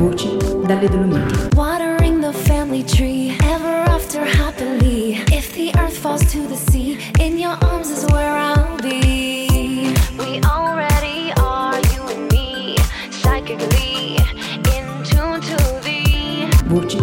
Voci dalle Dolomiti. Watering the family tree, ever after happily. If the earth falls to the sea, in your arms is where I'll be. We already are, you and me, psychically in tune to the Voci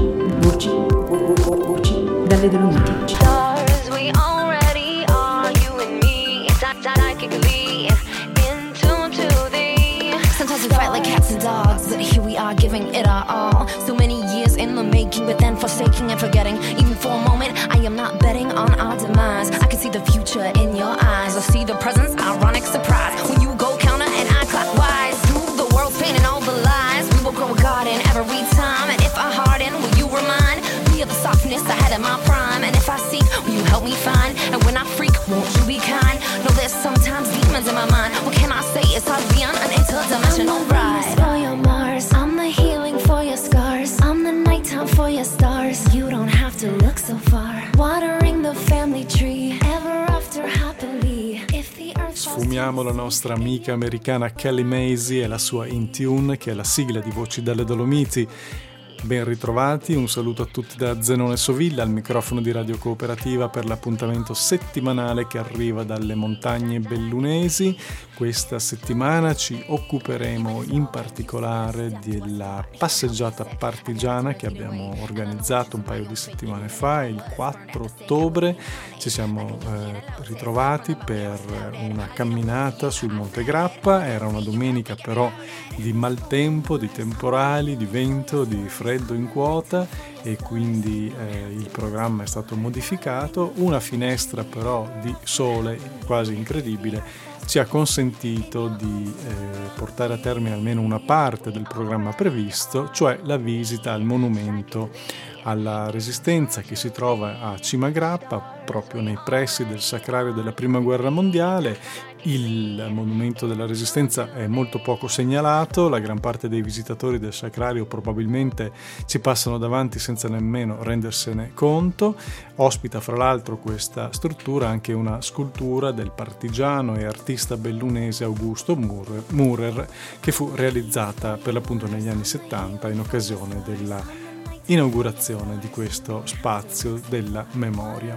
dalle Dolomiti. stars. We already are, you and me, psychically in tune to the. Sometimes we fight like cats and dogs, but here we are giving it our all. So many years in the making, but then forsaking and forgetting. Even for a moment, I am not betting on our demise. I can see the future in your eyes. I see the presence, ironic surprise. When you go counter and I clockwise, through the world's pain and all the lies, we will grow a garden every time. And if I harden, will you remind me of the softness I had in my prime? And if I seek, will you help me find? And when I freak, won't you be kind? No, there's sometimes demons in my mind. What can I say? It's hard to be on an interdimensional ride. For your Mars, I'm the healing for your scars. I'm the nighttime for your stars. You don't have to look so far. Watering the family tree, ever after happily. If the earth Sfumiamo la nostra amica americana Kelly Macy e la sua In Tune, che è la sigla di Voci dalle Dolomiti. Ben ritrovati, un saluto a tutti da Zenone Sovilla, al microfono di Radio Cooperativa per l'appuntamento settimanale che arriva dalle montagne bellunesi. Questa settimana ci occuperemo in particolare della passeggiata partigiana che abbiamo organizzato un paio di settimane fa, il 4 ottobre. Ci siamo ritrovati per una camminata sul Monte Grappa. Era una domenica però di maltempo, di temporali, di vento, di freddo in quota, e quindi il programma è stato modificato. Una finestra però di sole quasi incredibile ci ha consentito di portare a termine almeno una parte del programma previsto, cioè la visita al monumento alla Resistenza che si trova a Cima Grappa, proprio nei pressi del Sacrario della Prima Guerra Mondiale. Il monumento della Resistenza è molto poco segnalato, la gran parte dei visitatori del Sacrario probabilmente ci passano davanti senza nemmeno rendersene conto. Ospita fra l'altro questa struttura anche una scultura del partigiano e artista bellunese Augusto Murer, che fu realizzata per l'appunto negli anni 70 in occasione della inaugurazione di questo spazio della memoria.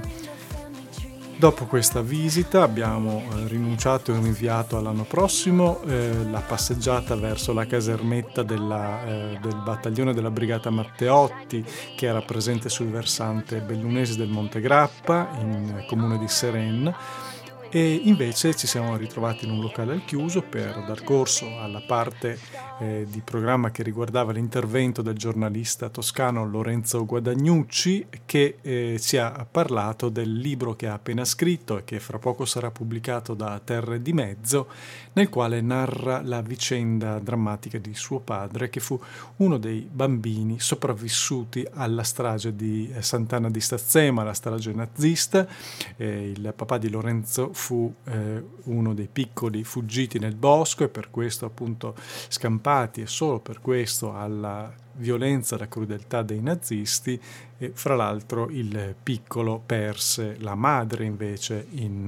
Dopo questa visita abbiamo rinunciato e rinviato all'anno prossimo la passeggiata verso la casermetta del battaglione della Brigata Matteotti, che era presente sul versante bellunese del Monte Grappa, in comune di Seren, e invece ci siamo ritrovati in un locale al chiuso per dar corso alla parte di programma che riguardava l'intervento del giornalista toscano Lorenzo Guadagnucci, che ci ha parlato del libro che ha appena scritto e che fra poco sarà pubblicato da Terre di Mezzo, nel quale narra la vicenda drammatica di suo padre, che fu uno dei bambini sopravvissuti alla strage di Sant'Anna di Stazzema, la strage nazista. Il papà di Lorenzo fu uno dei piccoli fuggiti nel bosco e per questo appunto scampati, e solo per questo, alla violenza e alla crudeltà dei nazisti. E fra l'altro il piccolo perse la madre invece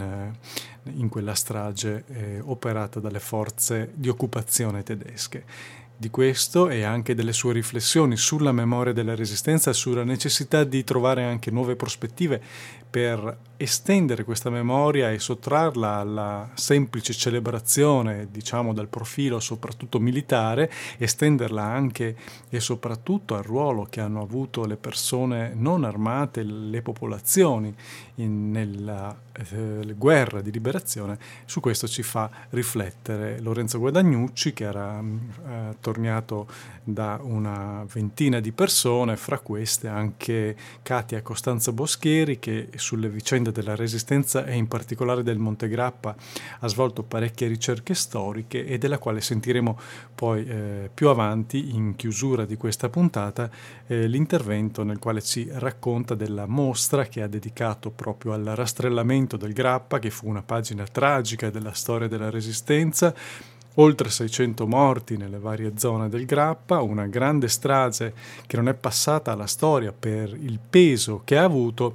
in quella strage operata dalle forze di occupazione tedesche. Di questo e anche delle sue riflessioni sulla memoria della Resistenza e sulla necessità di trovare anche nuove prospettive per estendere questa memoria e sottrarla alla semplice celebrazione, diciamo, dal profilo soprattutto militare, estenderla anche e soprattutto al ruolo che hanno avuto le persone non armate, le popolazioni nella guerra di liberazione. Su questo ci fa riflettere Lorenzo Guadagnucci, che era tornato da una ventina di persone, fra queste anche Katia Costanza Boscheri, che sulle vicende della Resistenza e in particolare del Monte Grappa ha svolto parecchie ricerche storiche e della quale sentiremo poi più avanti, in chiusura di questa puntata, l'intervento nel quale ci racconta della mostra che ha dedicato proprio al rastrellamento del Grappa, che fu una pagina tragica della storia della Resistenza. Oltre 600 morti nelle varie zone del Grappa, una grande strage che non è passata alla storia per il peso che ha avuto,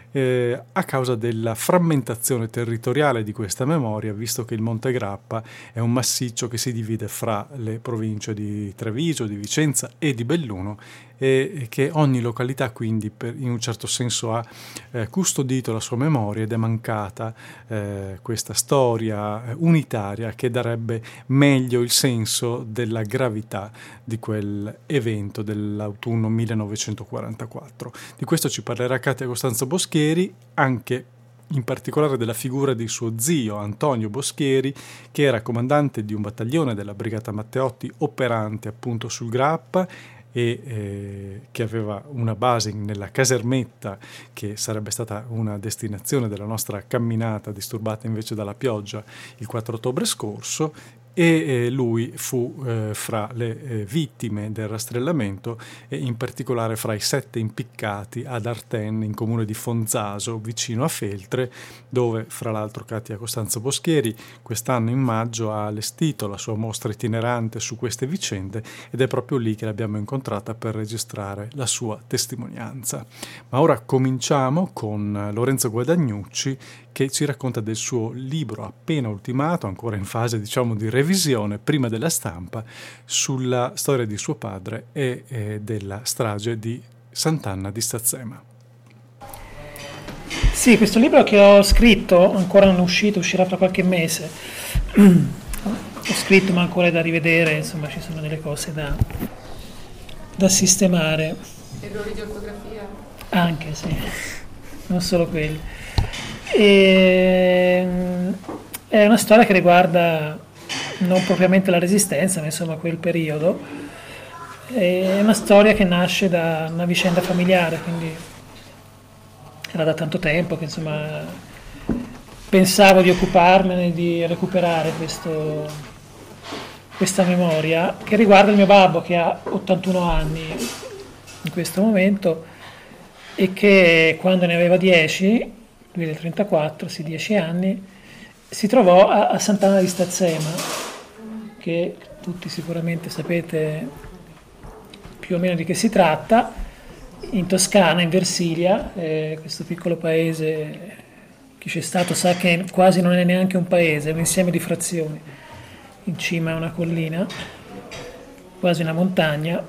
a causa della frammentazione territoriale di questa memoria, visto che il Monte Grappa è un massiccio che si divide fra le province di Treviso, di Vicenza e di Belluno, e che ogni località quindi in un certo senso ha custodito la sua memoria, ed è mancata questa storia unitaria che darebbe meglio il senso della gravità di quel evento dell'autunno 1944. Di questo ci parlerà Katia Costanzo Boschieri, anche in particolare della figura di suo zio Antonio Boschieri, che era comandante di un battaglione della Brigata Matteotti operante appunto sul Grappa, e che aveva una base nella casermetta che sarebbe stata una destinazione della nostra camminata, disturbata invece dalla pioggia il 4 ottobre scorso, e lui fu fra le vittime del rastrellamento, e in particolare fra i 7 impiccati ad Artenne, in comune di Fonzaso, vicino a Feltre, dove fra l'altro Katia Costanzo Boschieri quest'anno in maggio ha allestito la sua mostra itinerante su queste vicende, ed è proprio lì che l'abbiamo incontrata per registrare la sua testimonianza. Ma ora cominciamo con Lorenzo Guadagnucci, che ci racconta del suo libro appena ultimato, ancora in fase diciamo di revisione prima della stampa, sulla storia di suo padre e della strage di Sant'Anna di Stazzema. Sì, questo libro che ho scritto, ancora non è uscito, uscirà fra qualche mese. Ho scritto ma ancora è da rivedere, insomma ci sono delle cose da sistemare. Errori di ortografia? Anche, sì, non solo quelli. È una storia che riguarda non propriamente la Resistenza, ma insomma quel periodo. È una storia che nasce da una vicenda familiare, quindi era da tanto tempo che insomma pensavo di occuparmene, di recuperare questa memoria che riguarda il mio babbo, che ha 81 anni in questo momento, e che quando ne aveva 10, lui del 34, sì, 10 anni, si trovò a Sant'Anna di Stazzema, che tutti sicuramente sapete più o meno di che si tratta, in Toscana, in Versilia, questo piccolo paese, chi c'è stato sa che quasi non è neanche un paese, è un insieme di frazioni, in cima a una collina, quasi una montagna,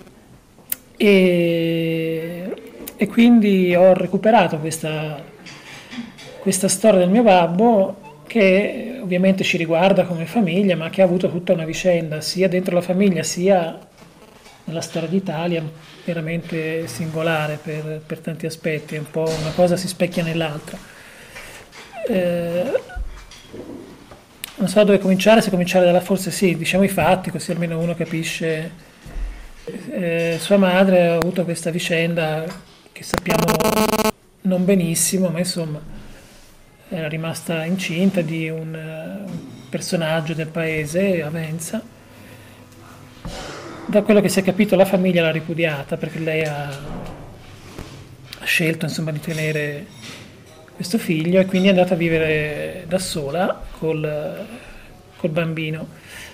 e quindi ho recuperato questa storia del mio babbo, che ovviamente ci riguarda come famiglia, ma che ha avuto tutta una vicenda, sia dentro la famiglia, sia nella storia d'Italia, veramente singolare per tanti aspetti, un po' una cosa si specchia nell'altra. Non so dove cominciare, se cominciare dalla, forse sì, diciamo i fatti, così almeno uno capisce. Sua madre ha avuto questa vicenda che sappiamo non benissimo, ma insomma era rimasta incinta di un personaggio del paese, Avenza. Da quello che si è capito la famiglia l'ha ripudiata, perché lei ha scelto insomma di tenere questo figlio, e quindi è andata a vivere da sola col bambino,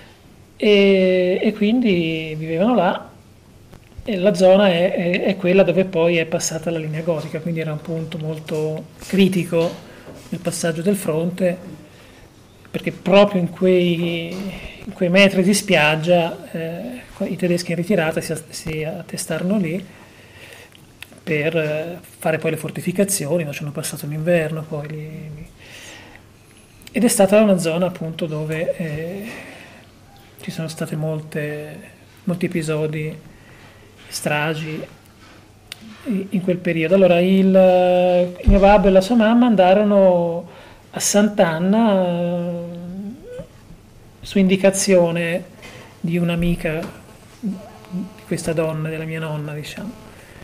e quindi vivevano là, e la zona è quella dove poi è passata la linea gotica, quindi era un punto molto critico nel passaggio del fronte, perché proprio in quei metri di spiaggia i tedeschi in ritirata si attestarono lì per fare poi le fortificazioni, ma ci hanno passato l'inverno poi lì. Ed è stata una zona appunto dove ci sono state molti episodi, stragi in quel periodo. Allora il mio babbo e la sua mamma andarono a Sant'Anna su indicazione di un'amica di questa donna, della mia nonna, diciamo,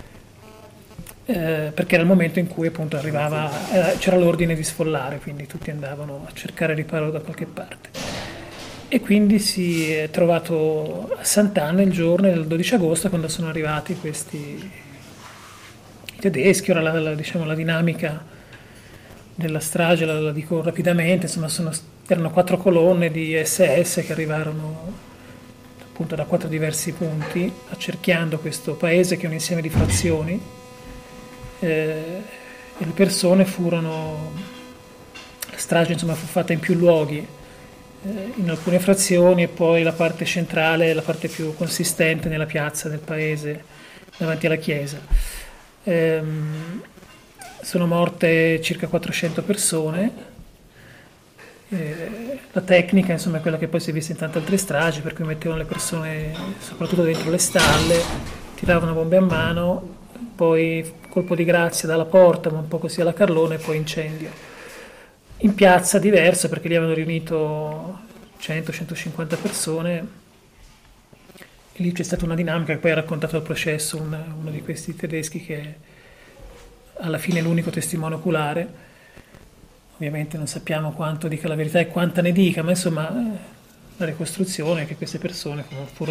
perché era il momento in cui appunto c'era l'ordine di sfollare, quindi tutti andavano a cercare riparo da qualche parte. E quindi si è trovato a Sant'Anna il giorno del 12 agosto, quando sono arrivati i tedeschi. Ora la dinamica della strage la dico rapidamente, insomma erano 4 colonne di SS che arrivarono appunto da 4 diversi punti, accerchiando questo paese che è un insieme di frazioni, e le persone furono, la strage insomma fu fatta in più luoghi, in alcune frazioni, e poi la parte centrale, la parte più consistente nella piazza del paese davanti alla chiesa. Sono morte circa 400 persone. La tecnica insomma è quella che poi si è vista in tante altre stragi, per cui mettevano le persone soprattutto dentro le stalle, tiravano bombe a mano, poi colpo di grazia dalla porta, ma un po' così alla carlone, e poi incendio. In piazza diversa, perché lì avevano riunito 100-150 persone, e lì c'è stata una dinamica che poi ha raccontato al processo uno di questi tedeschi, che alla fine è l'unico testimone oculare. Ovviamente non sappiamo quanto dica la verità e quanta ne dica, ma insomma la ricostruzione è che queste persone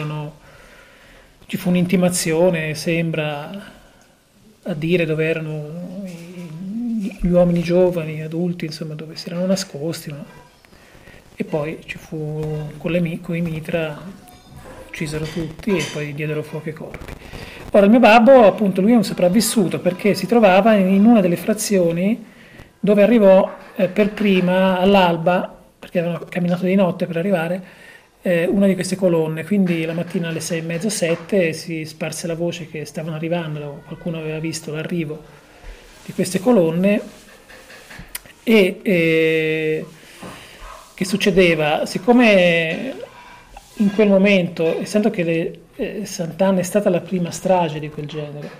ci fu un'intimazione, sembra, a dire dove erano gli uomini giovani, adulti, insomma, dove si erano nascosti, e poi ci fu con i mitra, uccisero tutti e poi diedero fuoco ai corpi. Ora il mio babbo, appunto, lui è un sopravvissuto perché si trovava in una delle frazioni dove arrivò per prima all'alba, perché avevano camminato di notte per arrivare, una di queste colonne. Quindi la mattina alle 6:30, 7 si sparse la voce che stavano arrivando, qualcuno aveva visto l'arrivo di queste colonne. E che succedeva? Siccome in quel momento, essendo che Sant'Anna è stata la prima strage di quel genere,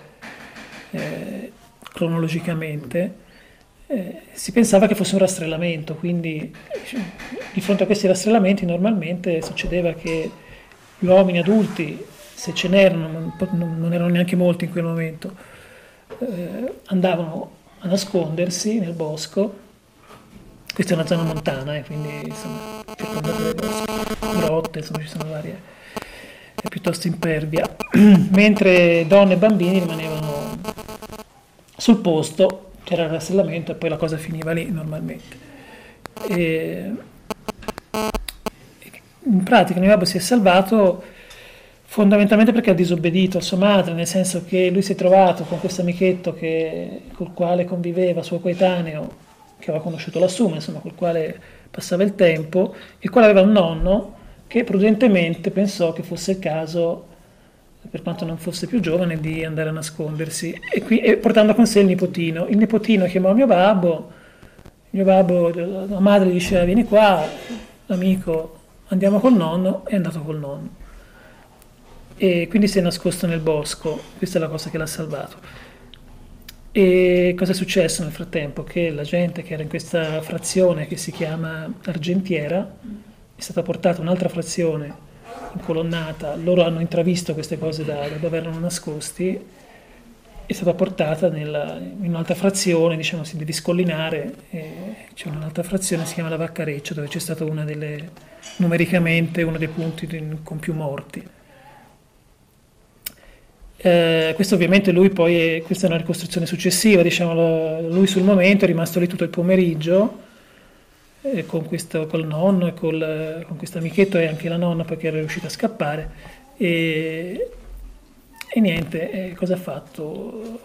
cronologicamente, si pensava che fosse un rastrellamento, quindi di fronte a questi rastrellamenti normalmente succedeva che gli uomini adulti, se ce n'erano, non erano neanche molti in quel momento, andavano a nascondersi nel bosco. Questa è una zona montana, quindi insomma circondata dai boschi, grotte, insomma ci sono varie, è piuttosto impervia, mentre donne e bambini rimanevano sul posto. C'era il rastrellamento e poi la cosa finiva lì normalmente. In pratica mio babbo si è salvato fondamentalmente perché ha disobbedito a sua madre, nel senso che lui si è trovato con questo amichetto col quale conviveva, suo coetaneo, che aveva conosciuto lassù, ma insomma col quale passava il tempo, il quale aveva un nonno che prudentemente pensò che fosse il caso, per quanto non fosse più giovane, di andare a nascondersi, e portando con sé il nipotino. Il nipotino chiamò mio babbo, la madre gli diceva vieni qua, amico, andiamo col nonno, è andato col nonno. E quindi si è nascosto nel bosco, questa è la cosa che l'ha salvato. E cosa è successo nel frattempo? Che la gente che era in questa frazione che si chiama Argentiera è stata portata a un'altra frazione incolonnata, loro hanno intravisto queste cose da dove erano nascosti, è stata portata in un'altra frazione, diciamo, si deve scollinare, c'è un'altra frazione, si chiama la Vaccareccia, dove c'è stato numericamente uno dei punti con più morti. Questo ovviamente lui poi, questa è una ricostruzione successiva, diciamo, lui sul momento è rimasto lì tutto il pomeriggio, col nonno e con questo amichetto, e anche la nonna perché era riuscita a scappare, e niente, cosa ha fatto?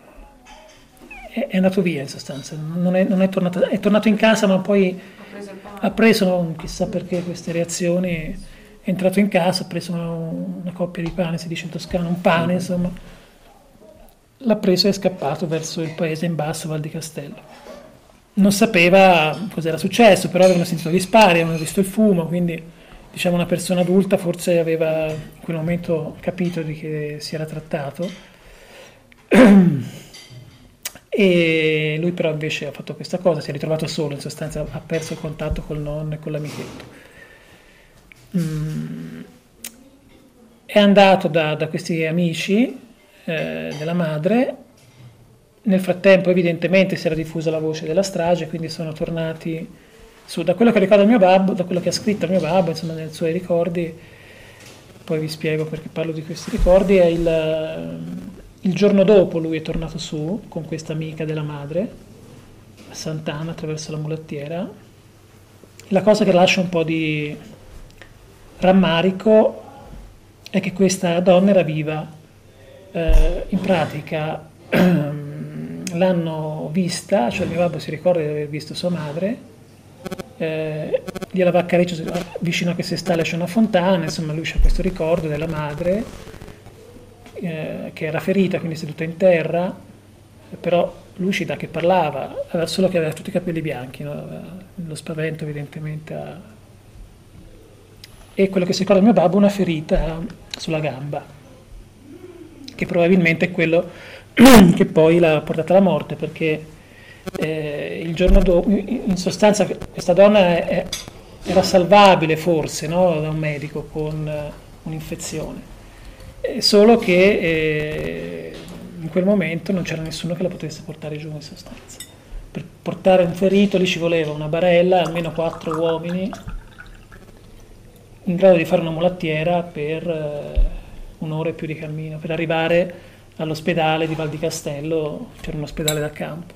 È andato via in sostanza, non è tornato, è tornato in casa, ma poi ha preso chissà perché queste reazioni, è entrato in casa, ha preso una coppia di pane, si dice in toscano, un pane insomma, l'ha preso e è scappato verso il paese in basso, Val di Castello. Non sapeva cos'era successo, però avevano sentito gli spari, avevano visto il fumo, quindi diciamo una persona adulta forse aveva in quel momento capito di che si era trattato. E lui però invece ha fatto questa cosa, si è ritrovato solo, in sostanza ha perso il contatto col nonno e con l'amichetto. È andato da questi amici della madre. Nel frattempo evidentemente si era diffusa la voce della strage, quindi sono tornati su. Da quello che ricorda il mio babbo, da quello che ha scritto il mio babbo, insomma, nei suoi ricordi, poi vi spiego perché parlo di questi ricordi, è il giorno dopo lui è tornato su con questa amica della madre a Sant'Anna attraverso la mulattiera. La cosa che lascia un po' di rammarico è che questa donna era viva, in pratica l'hanno vista, cioè mio babbo si ricorda di aver visto sua madre, lì alla Vaccareccio vicino a queste stalle c'è una fontana, insomma lui c'ha questo ricordo della madre che era ferita, quindi seduta in terra, però lucida, che parlava, solo che aveva tutti i capelli bianchi, no? Lo spavento evidentemente e quello che si ricorda mio babbo, una ferita sulla gamba, che probabilmente è quello che poi l'ha portata alla morte, perché il giorno dopo, in sostanza, questa donna era salvabile forse, no? Da un medico con un'infezione, solo che in quel momento non c'era nessuno che la potesse portare giù in sostanza. Per portare un ferito lì ci voleva una barella, almeno 4 uomini in grado di fare una mulattiera per un'ora e più di cammino, per arrivare all'ospedale di Val di Castello, c'era un ospedale da campo.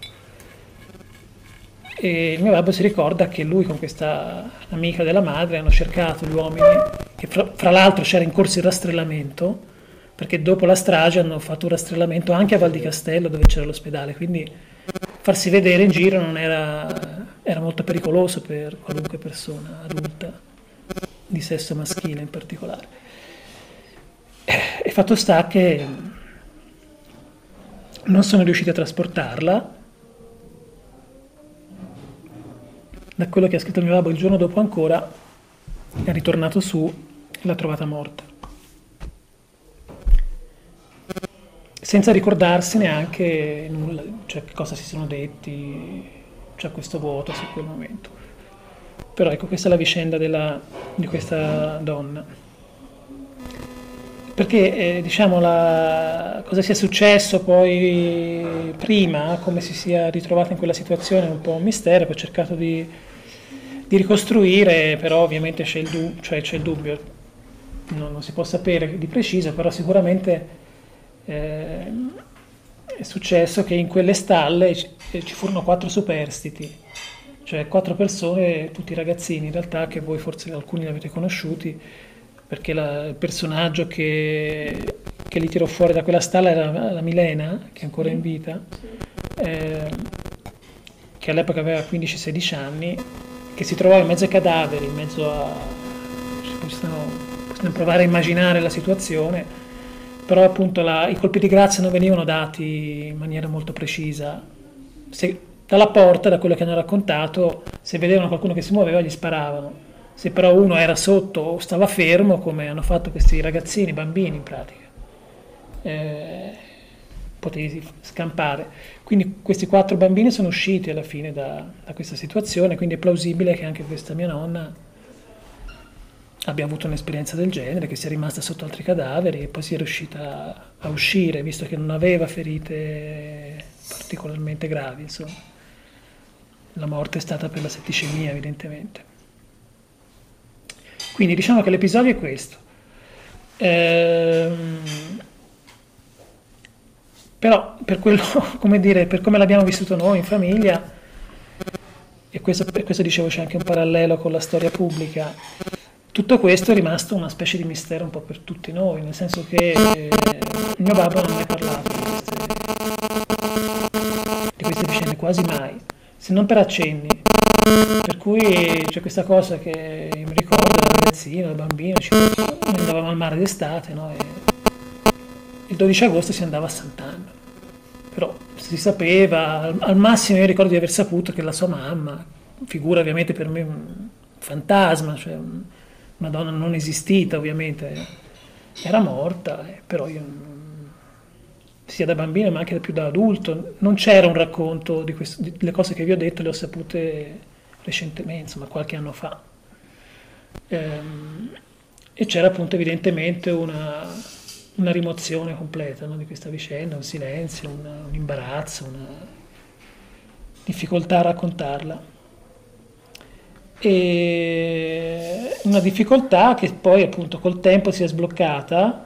E il mio babbo si ricorda che lui con questa amica della madre hanno cercato gli uomini, che fra l'altro c'era in corso il rastrellamento, perché dopo la strage hanno fatto un rastrellamento anche a Val di Castello dove c'era l'ospedale, quindi farsi vedere in giro non era molto pericoloso per qualunque persona adulta, di sesso maschile in particolare. E fatto sta che non sono riusciti a trasportarla. Da quello che ha scritto mio babbo, il giorno dopo ancora è ritornato su e l'ha trovata morta, senza ricordarsi neanche nulla, cioè che cosa si sono detti, c'è questo vuoto su quel momento. Però ecco, questa è la vicenda di questa donna. Perché diciamo cosa sia successo poi prima, come si sia ritrovata in quella situazione è un po' un mistero, poi ho cercato di ricostruire, però ovviamente c'è il dubbio, non si può sapere di preciso, però sicuramente è successo che in quelle stalle ci furono 4 superstiti, cioè 4 persone, tutti ragazzini in realtà, che voi forse alcuni li avete conosciuti, perché il personaggio che li tirò fuori da quella stalla era la Milena, che è ancora in vita, che all'epoca aveva 15-16 anni, che si trovava in mezzo ai cadaveri, in mezzo a... possiamo provare a immaginare la situazione, però appunto i colpi di grazia non venivano dati in maniera molto precisa. Dalla porta, da quello che hanno raccontato, se vedevano qualcuno che si muoveva gli sparavano. Se però uno era sotto o stava fermo, come hanno fatto questi ragazzini, bambini in pratica, potevi scampare. Quindi questi 4 bambini sono usciti alla fine da questa situazione, quindi è plausibile che anche questa mia nonna abbia avuto un'esperienza del genere, che sia rimasta sotto altri cadaveri e poi sia riuscita a uscire, visto che non aveva ferite particolarmente gravi, insomma. La morte è stata per la setticemia, evidentemente. Quindi diciamo che l'episodio è questo. Però per quello, come dire, per come l'abbiamo vissuto noi in famiglia, e per questo dicevo c'è anche un parallelo con la storia pubblica, tutto questo è rimasto una specie di mistero un po' per tutti noi, nel senso che il mio babbo non ne ha parlato di queste vicende quasi mai, se non per accenni. Per cui c'è questa cosa che mi ricordo da ragazzino, da bambino, noi andavamo al mare d'estate, no? E il 12 agosto si andava a Sant'Anna, però si sapeva, al massimo io ricordo di aver saputo che la sua mamma, figura ovviamente per me un fantasma, cioè una donna non esistita ovviamente, era morta, però io sia da bambino ma anche più da adulto non c'era un racconto le cose che vi ho detto le ho sapute recentemente, insomma qualche anno fa, e c'era appunto evidentemente una rimozione completa, no, di questa vicenda, un silenzio, un imbarazzo, una difficoltà a raccontarla. E una difficoltà che poi appunto col tempo si è sbloccata.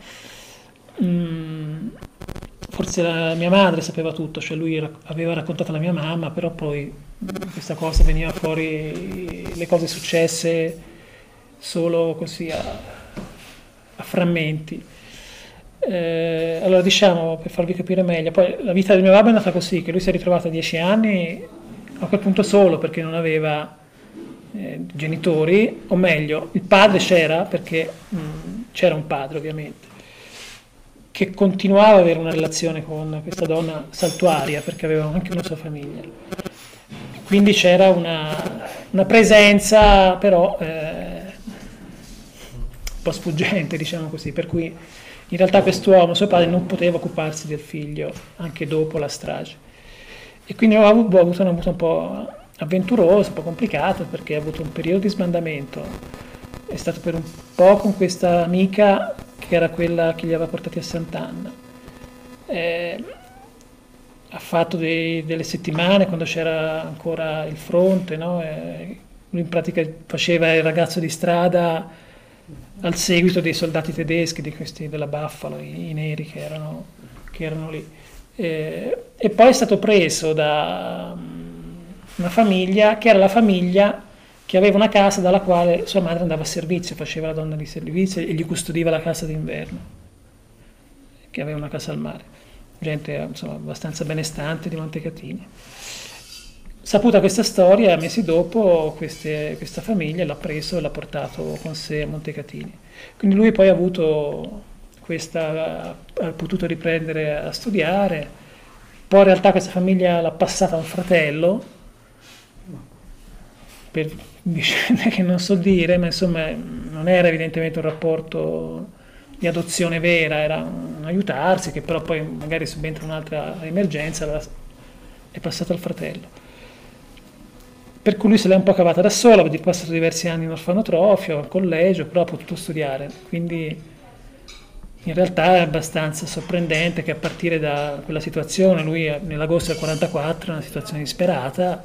Forse la mia madre sapeva tutto, cioè lui aveva raccontato alla mia mamma, però poi questa cosa veniva fuori, le cose successe solo così a frammenti. Allora diciamo, per farvi capire meglio, poi la vita del mio babbo è andata così, che lui si è ritrovato a 10 anni, a quel punto solo, perché non aveva genitori, o meglio, il padre c'era, perché c'era un padre ovviamente, che continuava ad avere una relazione con questa donna saltuaria, perché aveva anche una sua famiglia. Quindi c'era una presenza, però un po' sfuggente, diciamo così, per cui in realtà quest'uomo, suo padre, non poteva occuparsi del figlio anche dopo la strage. E quindi ho avuto una vita un po' avventurosa, un po' complicato, perché ho avuto un periodo di sbandamento. È stato per un po' con questa amica che era quella che li aveva portati a Sant'Anna. Ha fatto delle settimane quando c'era ancora il fronte, no? Lui in pratica faceva il ragazzo di strada al seguito dei soldati tedeschi, di questi della Buffalo, i neri che erano lì. E poi è stato preso da una famiglia che era la famiglia che aveva una casa dalla quale sua madre andava a servizio, faceva la donna di servizio e gli custodiva la casa d'inverno, che aveva una casa al mare. Gente insomma abbastanza benestante di Montecatini. Saputa questa storia, mesi dopo questa famiglia l'ha preso e l'ha portato con sé a Montecatini. Quindi lui poi ha potuto riprendere a studiare, poi in realtà questa famiglia l'ha passata a un fratello, per vicende che non so dire, ma insomma non era evidentemente un rapporto di adozione vera, era un aiutarsi, che però poi magari subentra un'altra emergenza, è passato al fratello. Per cui lui se l'è un po' cavata da sola, ha passato diversi anni in orfanotrofio, al collegio, però ha potuto studiare. Quindi in realtà è abbastanza sorprendente che a partire da quella situazione, lui nell'agosto del 1944, una situazione disperata,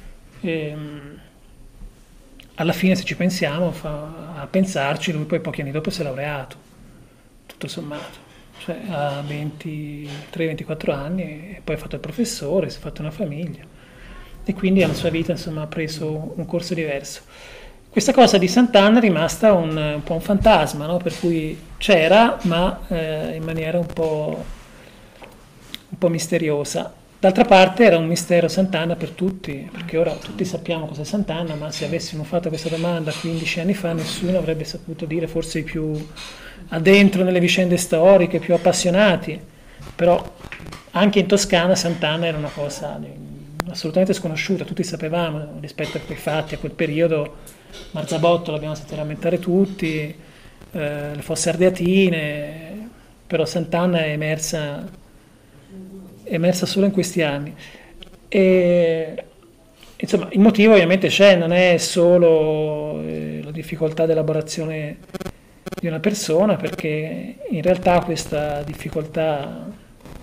alla fine se ci pensiamo, a pensarci, lui poi pochi anni dopo si è laureato, tutto sommato. Cioè a 23-24 anni e poi ha fatto il professore, si è fatto una famiglia. E quindi la sua vita insomma ha preso un corso diverso. Questa cosa di Sant'Anna è rimasta un po' un fantasma, no? Per cui c'era, ma in maniera un po' misteriosa. D'altra parte era un mistero Sant'Anna per tutti, perché ora tutti sappiamo cos'è Sant'Anna, ma se avessimo fatto questa domanda 15 anni fa nessuno avrebbe saputo dire, forse i più addentro nelle vicende storiche, più appassionati. Però anche in Toscana Sant'Anna era una cosa assolutamente sconosciuta, tutti sapevamo rispetto a quei fatti, a quel periodo. Marzabotto l'abbiamo sentito lamentare tutti, le fosse ardeatine, però Sant'Anna è emersa solo in questi anni. E insomma il motivo ovviamente c'è, non è solo la difficoltà di elaborazione di una persona, perché in realtà questa difficoltà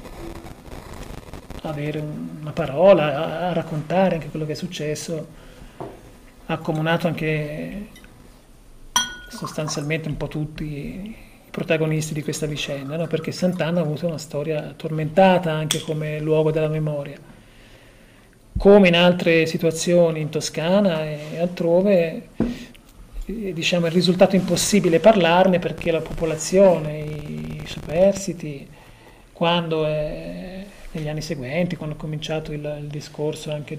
avere una parola, a raccontare anche quello che è successo, ha accomunato anche sostanzialmente un po' tutti i protagonisti di questa vicenda, no? Perché Sant'Anna ha avuto una storia tormentata anche come luogo della memoria. Come in altre situazioni in Toscana e altrove, diciamo, è risultato impossibile parlarne perché la popolazione, i superstiti, quando negli anni seguenti, quando è cominciato il discorso anche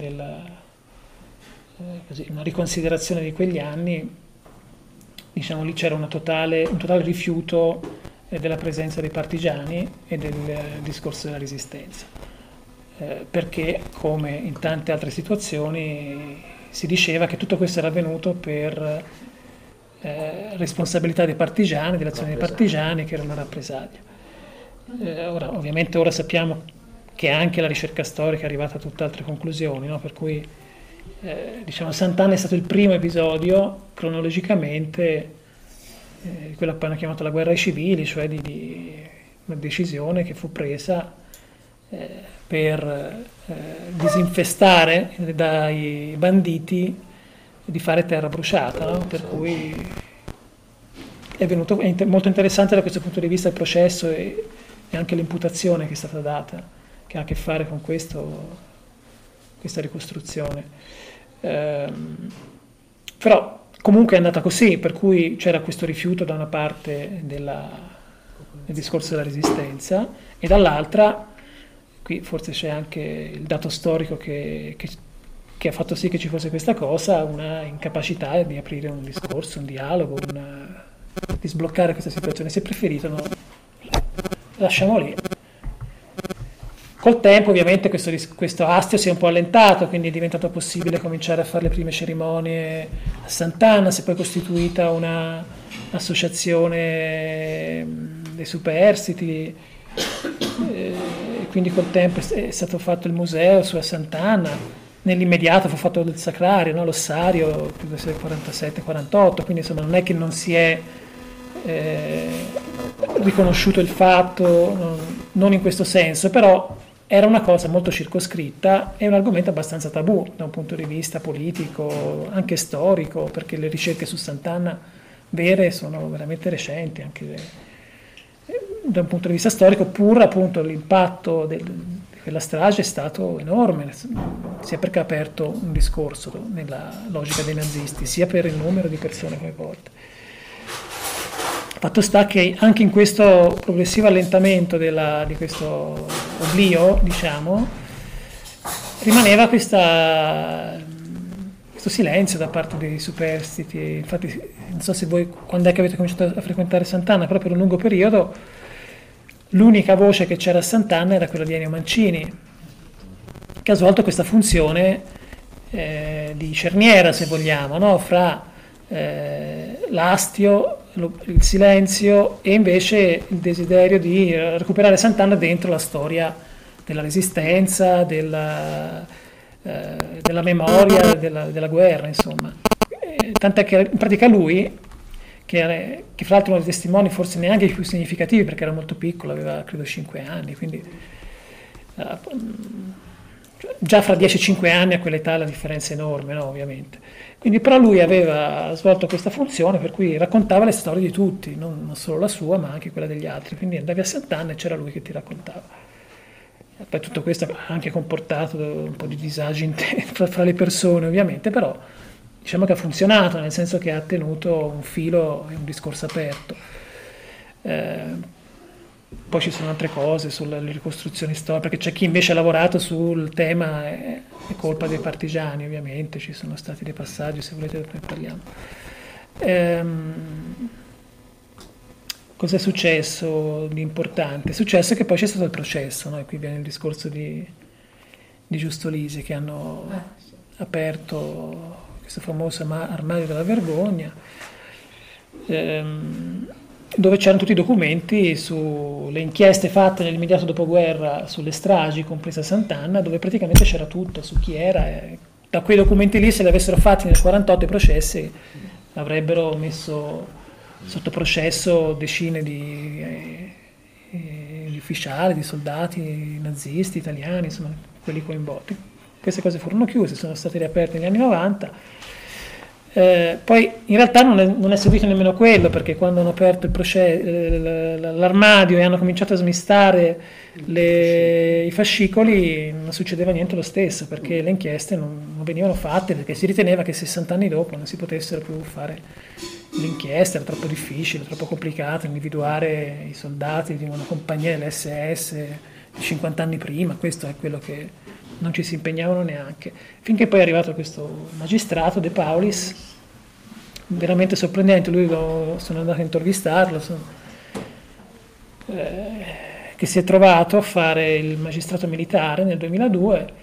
una riconsiderazione di quegli anni, diciamo lì c'era un totale rifiuto della presenza dei partigiani e del discorso della resistenza, perché come in tante altre situazioni si diceva che tutto questo era avvenuto per responsabilità dei partigiani, dell'azione dei partigiani, che era una rappresaglia. Ovviamente ora sappiamo che anche la ricerca storica è arrivata a tutt'altre conclusioni, no? Per cui diciamo Sant'Anna è stato il primo episodio cronologicamente di quella che hanno chiamato la guerra ai civili, cioè di una decisione che fu presa per disinfestare dai banditi di fare terra bruciata, no? Per cui è molto interessante da questo punto di vista il processo e anche l'imputazione che è stata data, che ha a che fare con questa ricostruzione. Però comunque è andata così, per cui c'era questo rifiuto da una parte nel discorso della resistenza, e dall'altra, qui forse c'è anche il dato storico che ha fatto sì che ci fosse questa cosa, una incapacità di aprire un discorso, un dialogo, di sbloccare questa situazione. Si è preferito, no, lasciamo lì. Col tempo ovviamente questo astio si è un po' allentato, quindi è diventato possibile cominciare a fare le prime cerimonie a Sant'Anna, si è poi costituita un'associazione dei superstiti, quindi col tempo è stato fatto il museo su a Sant'Anna, nell'immediato fu fatto il sacrario, no? L'ossario, credo sia del 47-48, quindi insomma non è che non si è riconosciuto il fatto, non in questo senso, però era una cosa molto circoscritta e un argomento abbastanza tabù da un punto di vista politico, anche storico, perché le ricerche su Sant'Anna vere sono veramente recenti, anche da un punto di vista storico, pur appunto l'impatto di quella strage è stato enorme, sia perché ha aperto un discorso nella logica dei nazisti, sia per il numero di persone coinvolte. Fatto sta che anche in questo progressivo allentamento di questo oblio, diciamo, rimaneva questo silenzio da parte dei superstiti. Infatti non so se voi quando è che avete cominciato a frequentare Sant'Anna, però per un lungo periodo l'unica voce che c'era a Sant'Anna era quella di Ennio Mancini, che ha svolto questa funzione di cerniera, se vogliamo, no? Fra l'astio, il silenzio e invece il desiderio di recuperare Sant'Anna dentro la storia della resistenza, della memoria, della guerra, insomma. Tant'è che in pratica lui, che fra l'altro uno dei testimoni forse neanche i più significativi perché era molto piccolo, aveva credo 5 anni, quindi già fra 10 e 5 anni a quell'età la differenza è enorme, no, ovviamente. Quindi però lui aveva svolto questa funzione per cui raccontava le storie di tutti, non solo la sua ma anche quella degli altri, quindi andavi a Sant'Anna e c'era lui che ti raccontava. Poi tutto questo ha anche comportato un po' di disagi fra le persone ovviamente, però diciamo che ha funzionato, nel senso che ha tenuto un filo e un discorso aperto. Poi ci sono altre cose sulle ricostruzioni storiche, perché c'è chi invece ha lavorato sul tema, è colpa dei partigiani ovviamente, ci sono stati dei passaggi, se volete ne parliamo. Cos'è successo di importante? È successo che poi c'è stato il processo, no? E qui viene il discorso di Giusto Lisi, che hanno aperto questo famoso armadio della vergogna, dove c'erano tutti i documenti sulle inchieste fatte nell'immediato dopoguerra sulle stragi, compresa Sant'Anna, dove praticamente c'era tutto su chi era. Da quei documenti lì, se li avessero fatti nel 48 i processi, avrebbero messo sotto processo decine di ufficiali, di soldati nazisti, italiani, insomma, quelli coinvolti. Queste cose furono chiuse, sono state riaperte negli anni 90. Poi in realtà non è seguito nemmeno quello, perché quando hanno aperto l'armadio e hanno cominciato a smistare i fascicoli non succedeva niente lo stesso, perché le inchieste non venivano fatte, perché si riteneva che 60 anni dopo non si potessero più fare le inchieste, era troppo difficile, troppo complicato individuare i soldati di una compagnia dell'SS 50 anni prima. Questo è quello che non ci si impegnavano neanche, finché poi è arrivato questo magistrato De Paulis, veramente sorprendente. Lui sono andato a intervistarlo, che si è trovato a fare il magistrato militare nel 2002.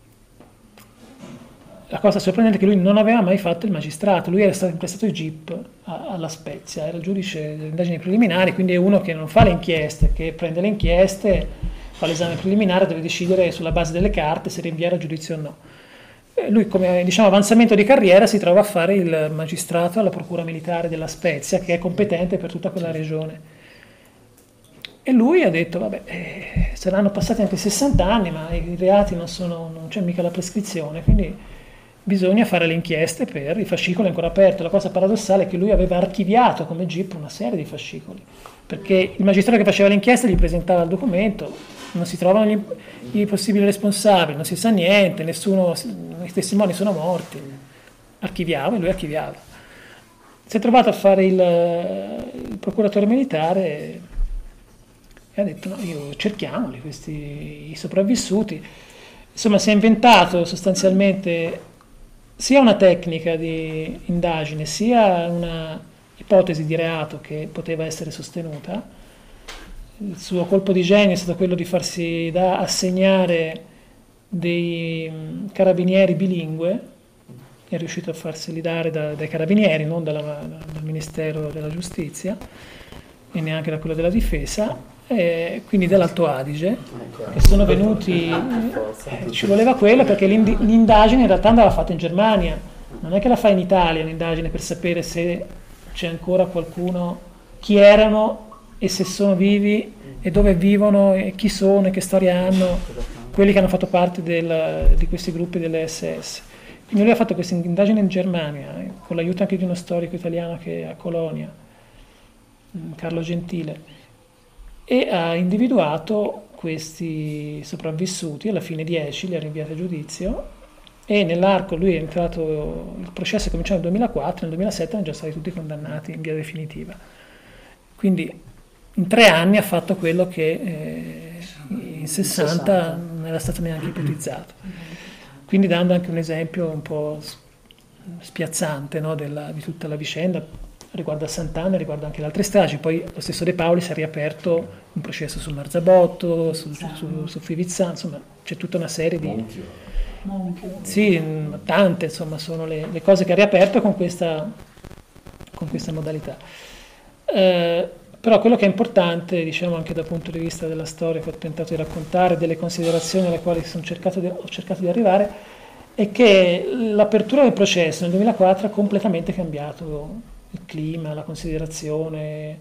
La cosa sorprendente è che lui non aveva mai fatto il magistrato, lui era stato imprestato il GIP alla Spezia, era il giudice delle indagini preliminari, quindi è uno che non fa le inchieste, che prende le inchieste, fa l'esame preliminare, deve decidere sulla base delle carte se rinviare a giudizio o no. Lui, come diciamo avanzamento di carriera, si trova a fare il magistrato alla Procura Militare della Spezia, che è competente per tutta quella regione. E lui ha detto, vabbè, saranno passati anche 60 anni, ma i reati non c'è mica la prescrizione, quindi bisogna fare le inchieste per i fascicoli ancora aperti. La cosa paradossale è che lui aveva archiviato come GIP una serie di fascicoli, perché il magistrato che faceva l'inchiesta gli presentava il documento, non si trovano i possibili responsabili, non si sa niente, i testimoni sono morti, archiviamo, e lui archiviava. Si è trovato a fare il procuratore militare e ha detto no, cerchiamoli i sopravvissuti. Insomma, si è inventato sostanzialmente sia una tecnica di indagine sia una ipotesi di reato che poteva essere sostenuta. Il suo colpo di genio è stato quello di farsi assegnare dei carabinieri bilingue, è riuscito a farseli dare dai carabinieri, non dal Ministero della Giustizia e neanche da quello della Difesa, quindi dall'Alto Adige, che sono venuti, ci voleva quello perché l'indagine in realtà andava fatta in Germania, non è che la fa in Italia l'indagine per sapere se c'è ancora qualcuno, chi erano e se sono vivi e dove vivono e chi sono e che storia hanno quelli che hanno fatto parte di questi gruppi delle SS. Quindi lui ha fatto questa indagine in Germania, con l'aiuto anche di uno storico italiano che è a Colonia, Carlo Gentile, e ha individuato questi sopravvissuti, alla fine 10 li ha rinviati a giudizio, e nell'arco lui è entrato, il processo è cominciato nel 2004, nel 2007 erano già stati tutti condannati in via definitiva. Quindi in 3 anni ha fatto quello che in 60 non era stato neanche ipotizzato. Quindi dando anche un esempio un po' spiazzante, no, di tutta la vicenda, riguardo a Sant'Anna, riguardo anche le altre stragi. Poi lo stesso De Paoli si è riaperto un processo su Marzabotto, su Fivizzano, insomma c'è tutta una serie di... Sì, tante, insomma, sono le cose che ha riaperto con questa modalità. Però quello che è importante, diciamo anche dal punto di vista della storia che ho tentato di raccontare, delle considerazioni alle quali ho cercato di arrivare, è che l'apertura del processo nel 2004 ha completamente cambiato il clima, la considerazione,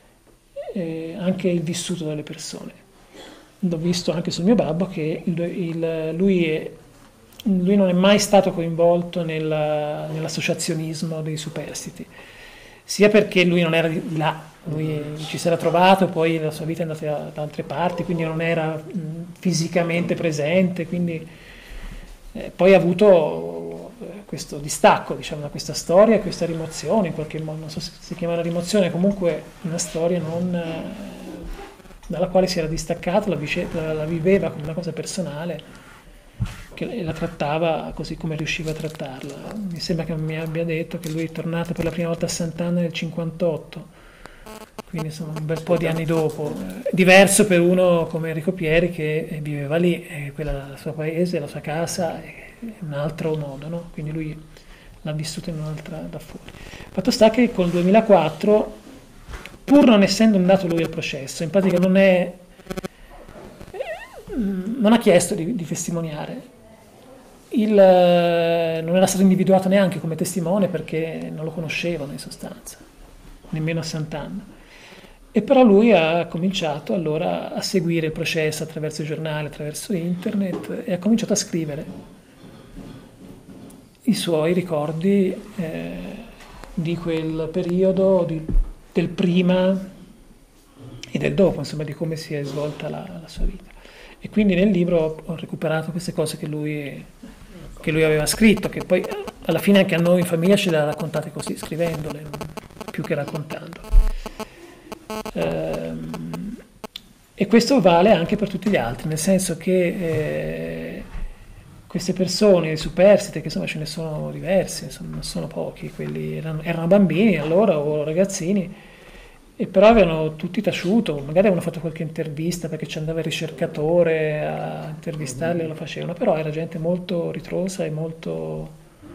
anche il vissuto delle persone. L'ho visto anche sul mio babbo che lui non è mai stato coinvolto nell'associazionismo dei superstiti, sia perché lui non era di là, lui ci si era trovato, poi la sua vita è andata da altre parti, quindi non era fisicamente presente, quindi poi ha avuto questo distacco, diciamo, da questa storia, questa rimozione, in qualche modo, non so se si chiama la rimozione, comunque una storia dalla quale si era distaccato, la viveva come una cosa personale, che la trattava così come riusciva a trattarla. Mi sembra che mi abbia detto che lui è tornato per la prima volta a Sant'Anna nel 58, quindi insomma un bel po' di anni dopo. Diverso per uno come Enrico Pieri che viveva lì, quella il suo paese, la sua casa, è un altro modo, no? Quindi lui l'ha vissuto in un'altra da fuori. Fatto sta che col 2004, pur non essendo andato lui al processo, in pratica non ha chiesto di testimoniare. Non era stato individuato neanche come testimone perché non lo conoscevano in sostanza, nemmeno a Sant'Anna. E però lui ha cominciato allora a seguire il processo attraverso i giornali, attraverso internet, e ha cominciato a scrivere i suoi ricordi di quel periodo, del prima e del dopo, insomma, di come si è svolta la sua vita. E quindi nel libro ho recuperato queste cose che lui aveva scritto, che poi alla fine anche a noi in famiglia ce le ha raccontate così, scrivendole, più che raccontando. E questo vale anche per tutti gli altri, nel senso che queste persone, i superstiti, che insomma ce ne sono diversi, insomma, non sono pochi, quelli erano bambini allora o ragazzini, e però avevano tutti taciuto, magari avevano fatto qualche intervista perché ci andava il ricercatore a intervistarli e lo facevano, però era gente molto ritrosa e molto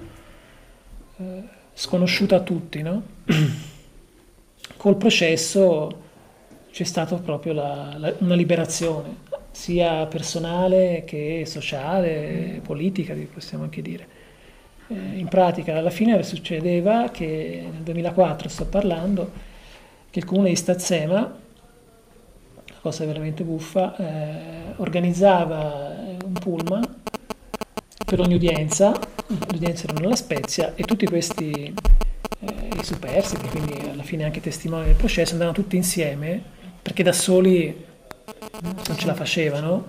sconosciuta a tutti, no? Col processo c'è stata proprio una liberazione, sia personale che sociale, politica, possiamo anche dire. In pratica alla fine succedeva che nel 2004, sto parlando, che il comune di Stazzema, cosa veramente buffa, organizzava un pullman per ogni udienza, le udienze erano alla Spezia, e tutti questi i superstiti, quindi alla fine anche testimoni del processo, andavano tutti insieme, perché da soli non ce la facevano,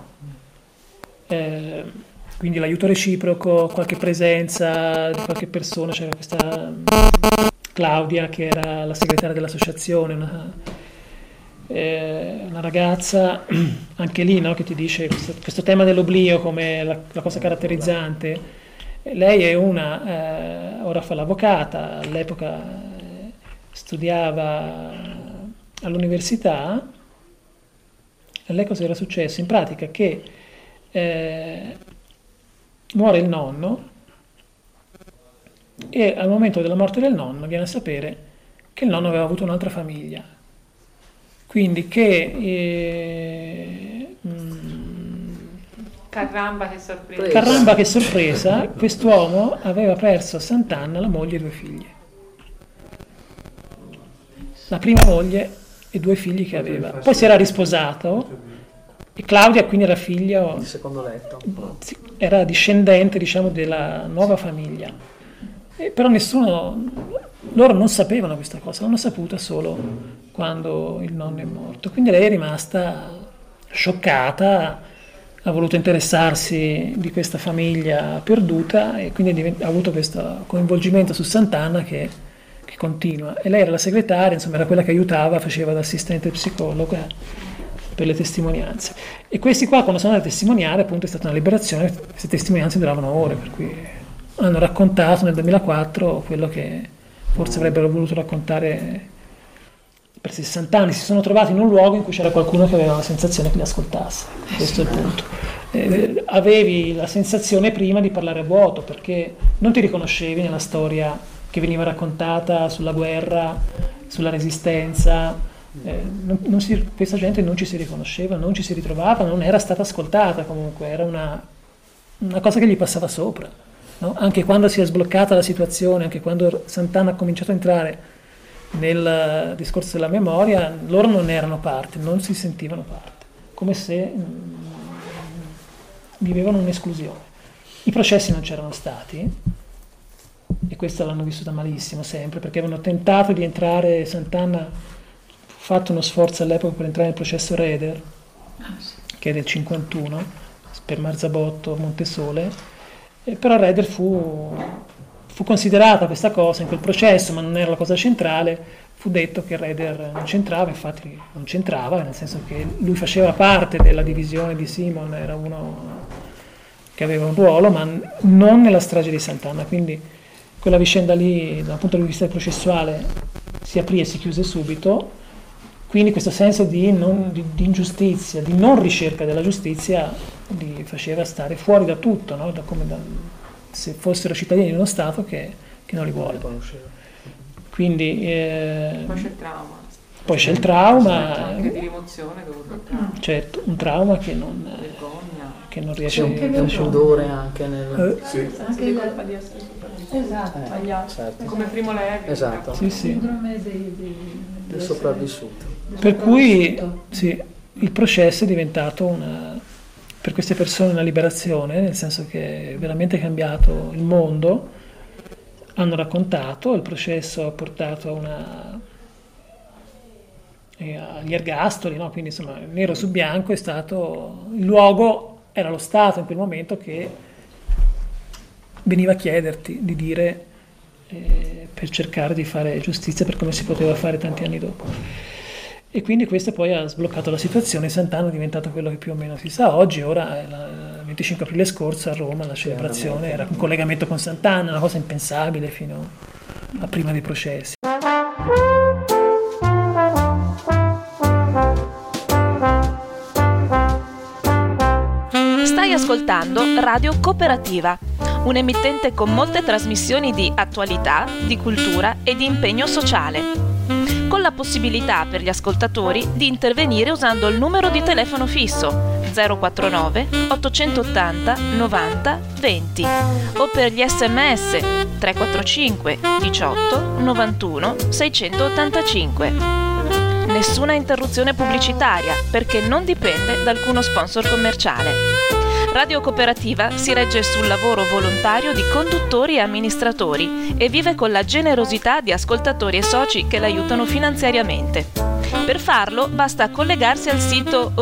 quindi l'aiuto reciproco, qualche presenza di qualche persona, c'era questa Claudia che era la segretaria dell'associazione, una ragazza, anche lì, no, che ti dice questo tema dell'oblio come la cosa caratterizzante. Lei è ora fa l'avvocata, all'epoca studiava all'università. A lei cosa era successo? In pratica che muore il nonno e al momento della morte del nonno viene a sapere che il nonno aveva avuto un'altra famiglia. Quindi Caramba, che sorpresa. Caramba, che sorpresa, quest'uomo aveva perso a Sant'Anna la moglie e 2 figli. La prima moglie e 2 figli che aveva. Poi si era risposato e Claudia quindi era figlia di secondo letto. Era discendente, diciamo, della nuova famiglia. Però loro non sapevano questa cosa, l'hanno saputa solo quando il nonno è morto. Quindi lei è rimasta scioccata, ha voluto interessarsi di questa famiglia perduta e quindi ha avuto questo coinvolgimento su Sant'Anna che continua. E lei era la segretaria, insomma era quella che aiutava, faceva da assistente psicologa per le testimonianze. E questi qua, quando sono andati a testimoniare, appunto è stata una liberazione, queste testimonianze duravano ore, per cui hanno raccontato nel 2004 quello che forse avrebbero voluto raccontare per 60 anni. Si sono trovati in un luogo in cui c'era qualcuno che aveva la sensazione che li ascoltasse. Questo è il punto. Avevi la sensazione prima di parlare a vuoto, perché non ti riconoscevi nella storia che veniva raccontata sulla guerra, sulla resistenza. Questa gente non ci si riconosceva, non ci si ritrovava, non era stata ascoltata comunque, era una cosa che gli passava sopra, no? Anche quando si è sbloccata la situazione, anche quando Sant'Anna ha cominciato a entrare nel discorso della memoria, loro non erano parte, non si sentivano parte, come se vivevano un'esclusione. I processi non c'erano stati e questo l'hanno vissuta malissimo sempre, perché avevano tentato di entrare. Sant'Anna fatto uno sforzo all'epoca per entrare nel processo Raeder, che è del 51, per Marzabotto, Montesole, però Raeder fu considerata questa cosa in quel processo, ma non era la cosa centrale. Fu detto che Raeder non c'entrava, infatti non c'entrava, nel senso che lui faceva parte della divisione di Simon, era uno che aveva un ruolo, ma non nella strage di Sant'Anna, quindi quella vicenda lì, dal punto di vista processuale, si aprì e si chiuse subito. Quindi questo senso di ingiustizia, di non ricerca della giustizia, li faceva stare fuori da tutto, no? Come se fossero cittadini di uno Stato che non li vuole. Quindi, poi c'è il trauma. Poi c'è il trauma. Anche di rimozione dovuto al trauma. Certo, un trauma che non riesce a... C'è un pudore anche nel... Sì. Anche di colpa di essere sbagliato. Certo. Come Primo Levi. Esatto. Sì. Del sopravvissuto. Per cui sì, il processo è diventato per queste persone una liberazione, nel senso che è veramente cambiato il mondo. Hanno raccontato, il processo ha portato agli ergastoli, no? Quindi insomma nero su bianco è stato il luogo, era lo Stato in quel momento che veniva a chiederti di dire per cercare di fare giustizia per come si poteva fare tanti anni dopo. E quindi questo poi ha sbloccato la situazione. Sant'Anna è diventato quello che più o meno si sa oggi. Ora il 25 aprile scorso a Roma la celebrazione era un collegamento con Sant'Anna, una cosa impensabile fino a prima dei processi. Stai ascoltando Radio Cooperativa, un emittente con molte trasmissioni di attualità, di cultura e di impegno sociale, con la possibilità per gli ascoltatori di intervenire usando il numero di telefono fisso 049 880 90 20 o per gli SMS 345 18 91 685. Nessuna interruzione pubblicitaria perché non dipende da alcuno sponsor commerciale. Radio Cooperativa si regge sul lavoro volontario di conduttori e amministratori e vive con la generosità di ascoltatori e soci che l'aiutano finanziariamente. Per farlo basta collegarsi al sito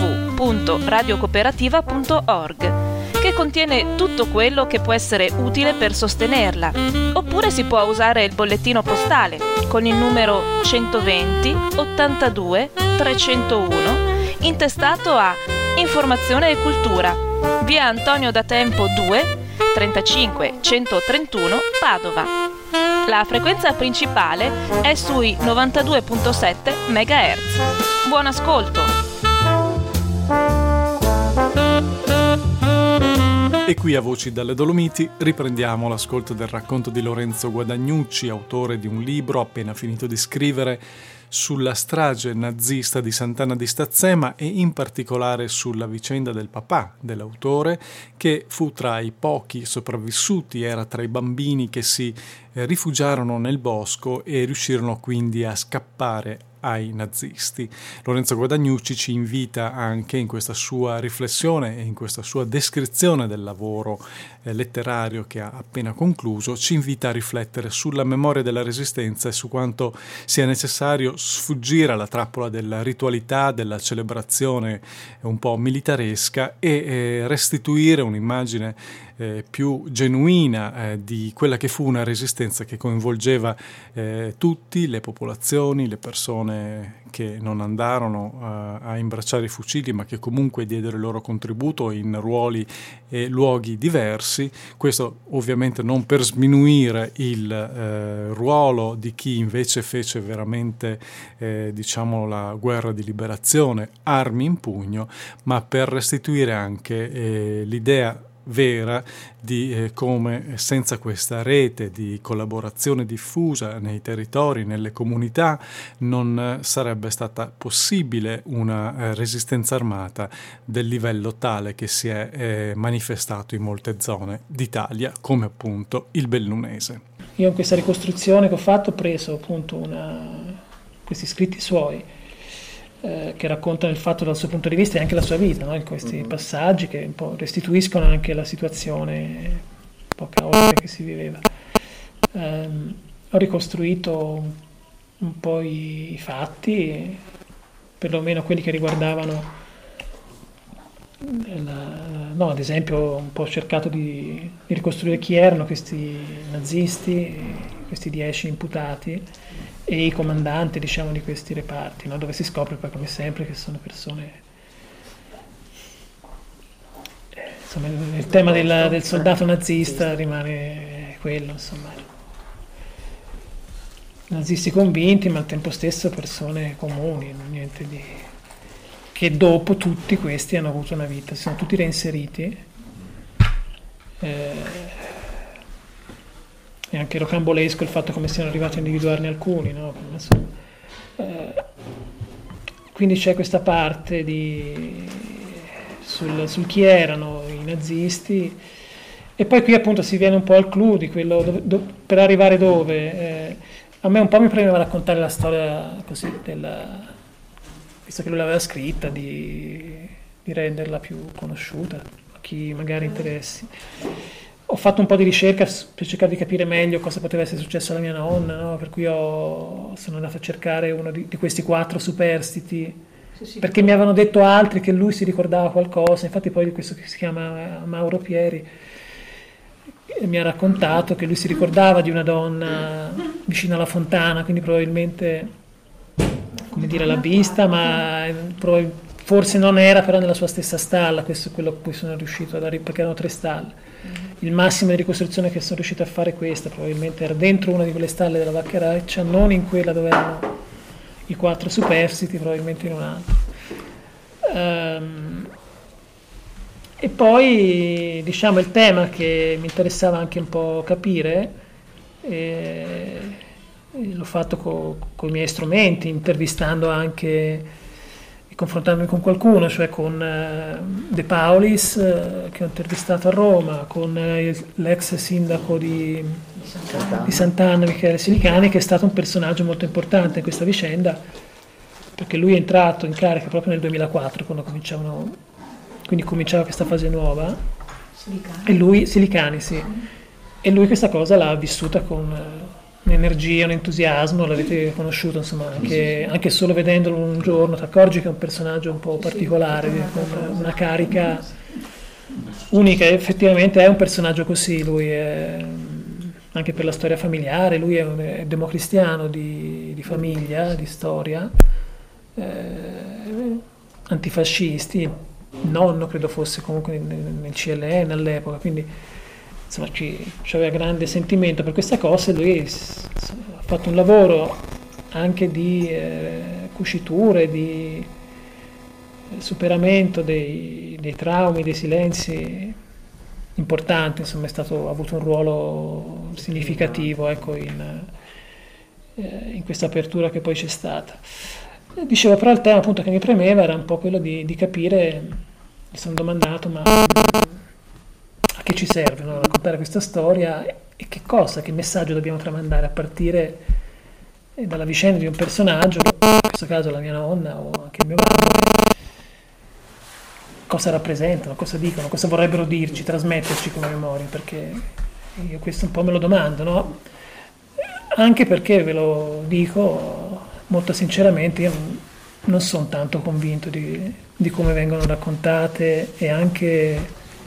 www.radiocooperativa.org, che contiene tutto quello che può essere utile per sostenerla, oppure si può usare il bollettino postale con il numero 120 82 301, intestato a Informazione e Cultura, via Antonio da Tempo 2, 35 131 Padova. La frequenza principale è sui 92.7 MHz. Buon ascolto! E qui a Voci dalle Dolomiti riprendiamo l'ascolto del racconto di Lorenzo Guadagnucci, autore di un libro appena finito di scrivere sulla strage nazista di Sant'Anna di Stazzema e in particolare sulla vicenda del papà dell'autore, che fu tra i pochi sopravvissuti, era tra i bambini che si rifugiarono nel bosco e riuscirono quindi a scappare ai nazisti. Lorenzo Guadagnucci ci invita anche in questa sua riflessione e in questa sua descrizione del lavoro letterario che ha appena concluso, ci invita a riflettere sulla memoria della Resistenza e su quanto sia necessario sfuggire alla trappola della ritualità, della celebrazione un po' militaresca e restituire un'immagine più genuina di quella che fu una resistenza che coinvolgeva tutti, le popolazioni, le persone che non andarono a imbracciare i fucili ma che comunque diedero il loro contributo in ruoli e luoghi diversi. Questo ovviamente non per sminuire il ruolo di chi invece fece veramente diciamo la guerra di liberazione, armi in pugno, ma per restituire anche l'idea vera di come senza questa rete di collaborazione diffusa nei territori, nelle comunità, non sarebbe stata possibile una resistenza armata del livello tale che si è manifestato in molte zone d'Italia, come appunto il Bellunese. Io in questa ricostruzione che ho fatto ho preso appunto questi scritti suoi che raccontano il fatto dal suo punto di vista e anche la sua vita, no? In questi passaggi che un po' restituiscono anche la situazione un po' caotica che si viveva. Ho ricostruito un po' i fatti, perlomeno quelli che riguardavano ad esempio un po' ho cercato di ricostruire chi erano questi nazisti, questi 10 imputati e i comandanti, diciamo, di questi reparti, no? Dove si scopre poi, come sempre, che sono persone... Insomma, il tema del soldato nazista rimane quello, insomma. Nazisti convinti, ma al tempo stesso persone comuni, niente di... che dopo tutti questi hanno avuto una vita, si sono tutti reinseriti. E anche rocambolesco il fatto come siano arrivati a individuarne alcuni, no? Quindi c'è questa parte sul chi erano i nazisti, e poi qui appunto si viene un po' al clou di quello per arrivare dove. A me un po' mi premeva raccontare la storia così visto che lui l'aveva scritta, di renderla più conosciuta a chi magari interessi. Ho fatto un po' di ricerca per cercare di capire meglio cosa poteva essere successo alla mia nonna, no? Per cui sono andato a cercare uno di questi 4 superstiti, perché mi avevano detto altri che lui si ricordava qualcosa. Infatti poi di questo che si chiama Mauro Pieri mi ha raccontato che lui si ricordava di una donna vicino alla fontana, quindi probabilmente, come dire, l'ha vista, ma forse non era però nella sua stessa stalla. Questo è quello a cui sono riuscito ad arrivare, perché erano 3 stalle. Il massimo di ricostruzione che sono riuscito a fare è questa, probabilmente era dentro una di quelle stalle della Vaccheraccia, non in quella dove erano i 4 superstiti, probabilmente in un'altra. E poi, diciamo, il tema che mi interessava anche un po' capire, l'ho fatto con i miei strumenti, intervistando anche, confrontandomi con qualcuno, cioè con De Paulis, che ho intervistato a Roma, con l'ex sindaco di Sant'Anna, Michele Silicani, che è stato un personaggio molto importante in questa vicenda, perché lui è entrato in carica proprio nel 2004, quando cominciava questa fase nuova. Silicani, sì. E lui questa cosa l'ha vissuta con un'energia, un entusiasmo, l'avete conosciuto, insomma, anche solo vedendolo un giorno ti accorgi che è un personaggio un po' particolare, con una carica unica. Effettivamente è un personaggio così, lui è, anche per la storia familiare, lui è democristiano di famiglia, di storia, antifascisti, il nonno credo fosse comunque nel CLN all'epoca, quindi insomma c'aveva grande sentimento per questa cosa, e lui ha fatto un lavoro anche di cuciture, di superamento dei traumi, dei silenzi importanti, insomma ha avuto un ruolo significativo, ecco, in questa apertura che poi c'è stata. Dicevo, però il tema appunto che mi premeva era un po' quello di capire, mi sono domandato, ma a che ci serve, no, raccontare questa storia, e che messaggio dobbiamo tramandare a partire dalla vicenda di un personaggio, in questo caso la mia nonna o anche il mio babbo. Cosa rappresentano, cosa dicono, cosa vorrebbero dirci, trasmetterci come memoria, perché io questo un po' me lo domando, no? Anche perché, ve lo dico molto sinceramente, io non sono tanto convinto di come vengono raccontate e anche,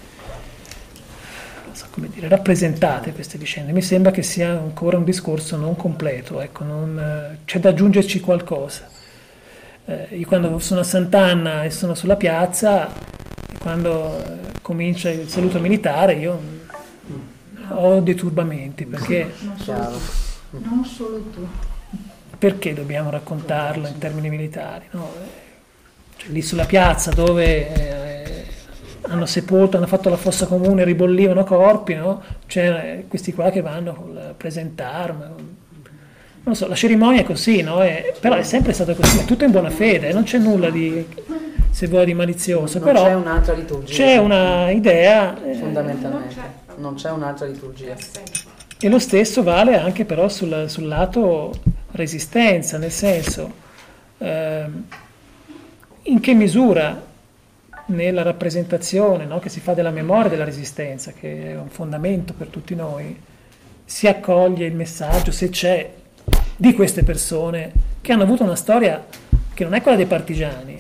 non so come dire, rappresentate queste vicende. Mi sembra che sia ancora un discorso non completo, ecco, c'è da aggiungerci qualcosa. Io quando sono a Sant'Anna e sono sulla piazza, quando comincia il saluto militare, io ho dei turbamenti, perché non solo tu. Perché dobbiamo raccontarlo in termini militari, no? Cioè, lì sulla piazza dove hanno fatto la fossa comune, ribollivano corpi, no? C'erano questi qua che vanno col presentarmi. Non so, la cerimonia è così, no? Però è sempre stato così, è tutto in buona fede, non c'è nulla di, se vuoi, di malizioso. Non però c'è un'altra liturgia. C'è una idea. Fondamentalmente, non c'è un'altra liturgia. E lo stesso vale anche però sul lato resistenza, nel senso, in che misura nella rappresentazione, no, che si fa della memoria della resistenza, che è un fondamento per tutti noi, si accoglie il messaggio, se c'è, di queste persone che hanno avuto una storia che non è quella dei partigiani.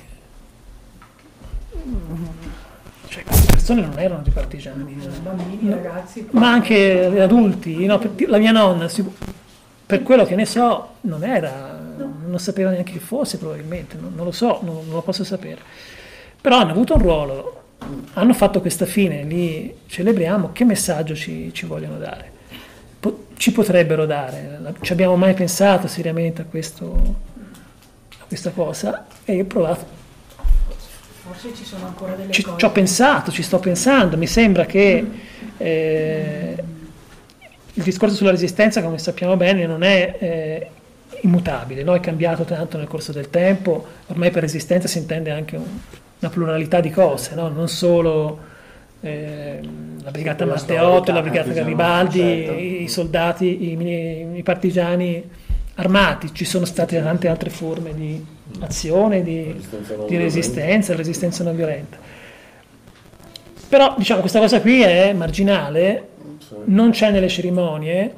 Cioè, queste persone non erano dei partigiani, Bambini, ragazzi, ma anche adulti, no? La mia nonna, per quello che ne so, non sapeva neanche che fosse, probabilmente, non lo so, non lo posso sapere. Però hanno avuto un ruolo, hanno fatto questa fine, li celebriamo. Che messaggio ci vogliono dare? Ci potrebbero dare? Ci abbiamo mai pensato seriamente a questa cosa? E io ho provato. Forse ci sono ancora delle cose. Ci ho pensato, ci sto pensando. Mi sembra che il discorso sulla resistenza, come sappiamo bene, non è immutabile, no? È cambiato tanto nel corso del tempo. Ormai per resistenza si intende anche una pluralità di cose, no? Non solo la brigata Matteotto, la brigata Garibaldi, certo, i soldati, i partigiani armati. Ci sono state tante altre forme di azione, di resistenza non violenta. Però diciamo questa cosa qui è marginale, non c'è nelle cerimonie,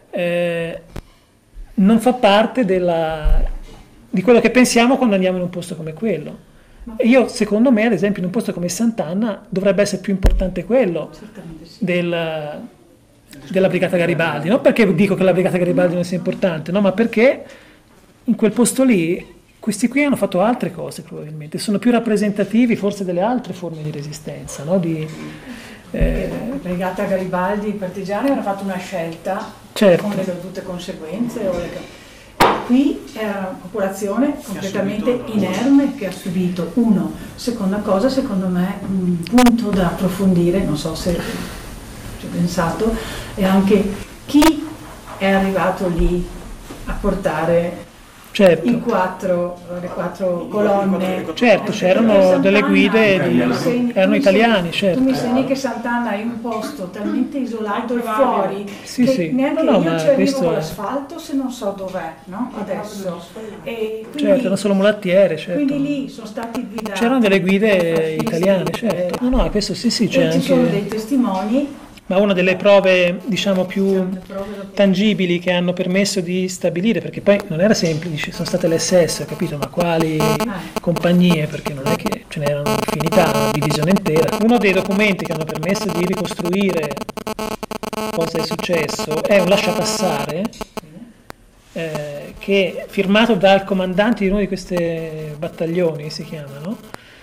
non fa parte di quello che pensiamo quando andiamo in un posto come quello. E io, secondo me, ad esempio, in un posto come Sant'Anna dovrebbe essere più importante quello della brigata Garibaldi. Non perché dico che la brigata Garibaldi non sia importante, no, ma perché in quel posto lì questi qui hanno fatto altre cose, probabilmente sono più rappresentativi forse delle altre forme di resistenza, no? La brigata Garibaldi, i partigiani hanno fatto una scelta, certo, con le dovute conseguenze. Qui è una popolazione completamente inerme che ha subito. Seconda cosa, secondo me, un punto da approfondire, non so se ci ho pensato, è anche chi è arrivato lì a portare, certo, le quattro colonne. Certo, c'erano delle guide, erano italiani, certo. Tu mi segni che Sant'Anna è un posto talmente isolato e fuori, sì, che sì, neanche io ci arrivo con l'asfalto se non so dov'è, no? Adesso. E quindi, certo, erano solo mulattiere, certo. Quindi lì sono stati guidati. C'erano delle guide italiane, certo. No, questo sì, c'è e anche. Ci sono dei testimoni. Ma una delle prove, diciamo, più tangibili che hanno permesso di stabilire, perché poi non era semplice, sono state le SS, capito? Ma quali compagnie? Perché non è che ce n'erano un'infinità, una divisione intera. Uno dei documenti che hanno permesso di ricostruire cosa è successo è un lasciapassare che firmato dal comandante di uno di questi battaglioni, si chiamano,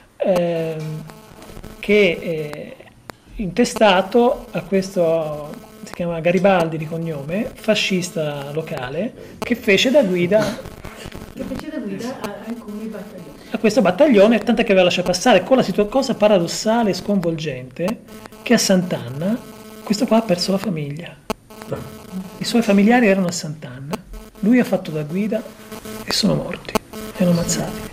che intestato a questo, si chiama Garibaldi di cognome, fascista locale, che fece da guida a alcuni battaglioni. A questo battaglione, tant'è che aveva lasciato passare, con la cosa paradossale e sconvolgente che a Sant'Anna questo qua ha perso la famiglia. I suoi familiari erano a Sant'Anna, lui ha fatto da guida e sono morti, erano ammazzati.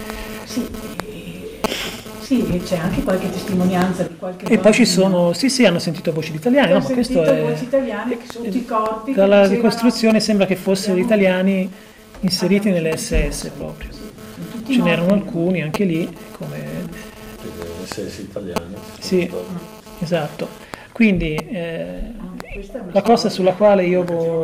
Sì, c'è anche qualche testimonianza di qualche E poi ci sono, sì, hanno sentito voci di italiani, no, ma questo è voci italiane che sono tutti i corpi. Dalla ricostruzione sembra che fossero italiani inseriti nelle SS proprio. Ce n'erano alcuni anche lì, come SS italiani. Sì, esatto. Quindi la cosa sulla quale io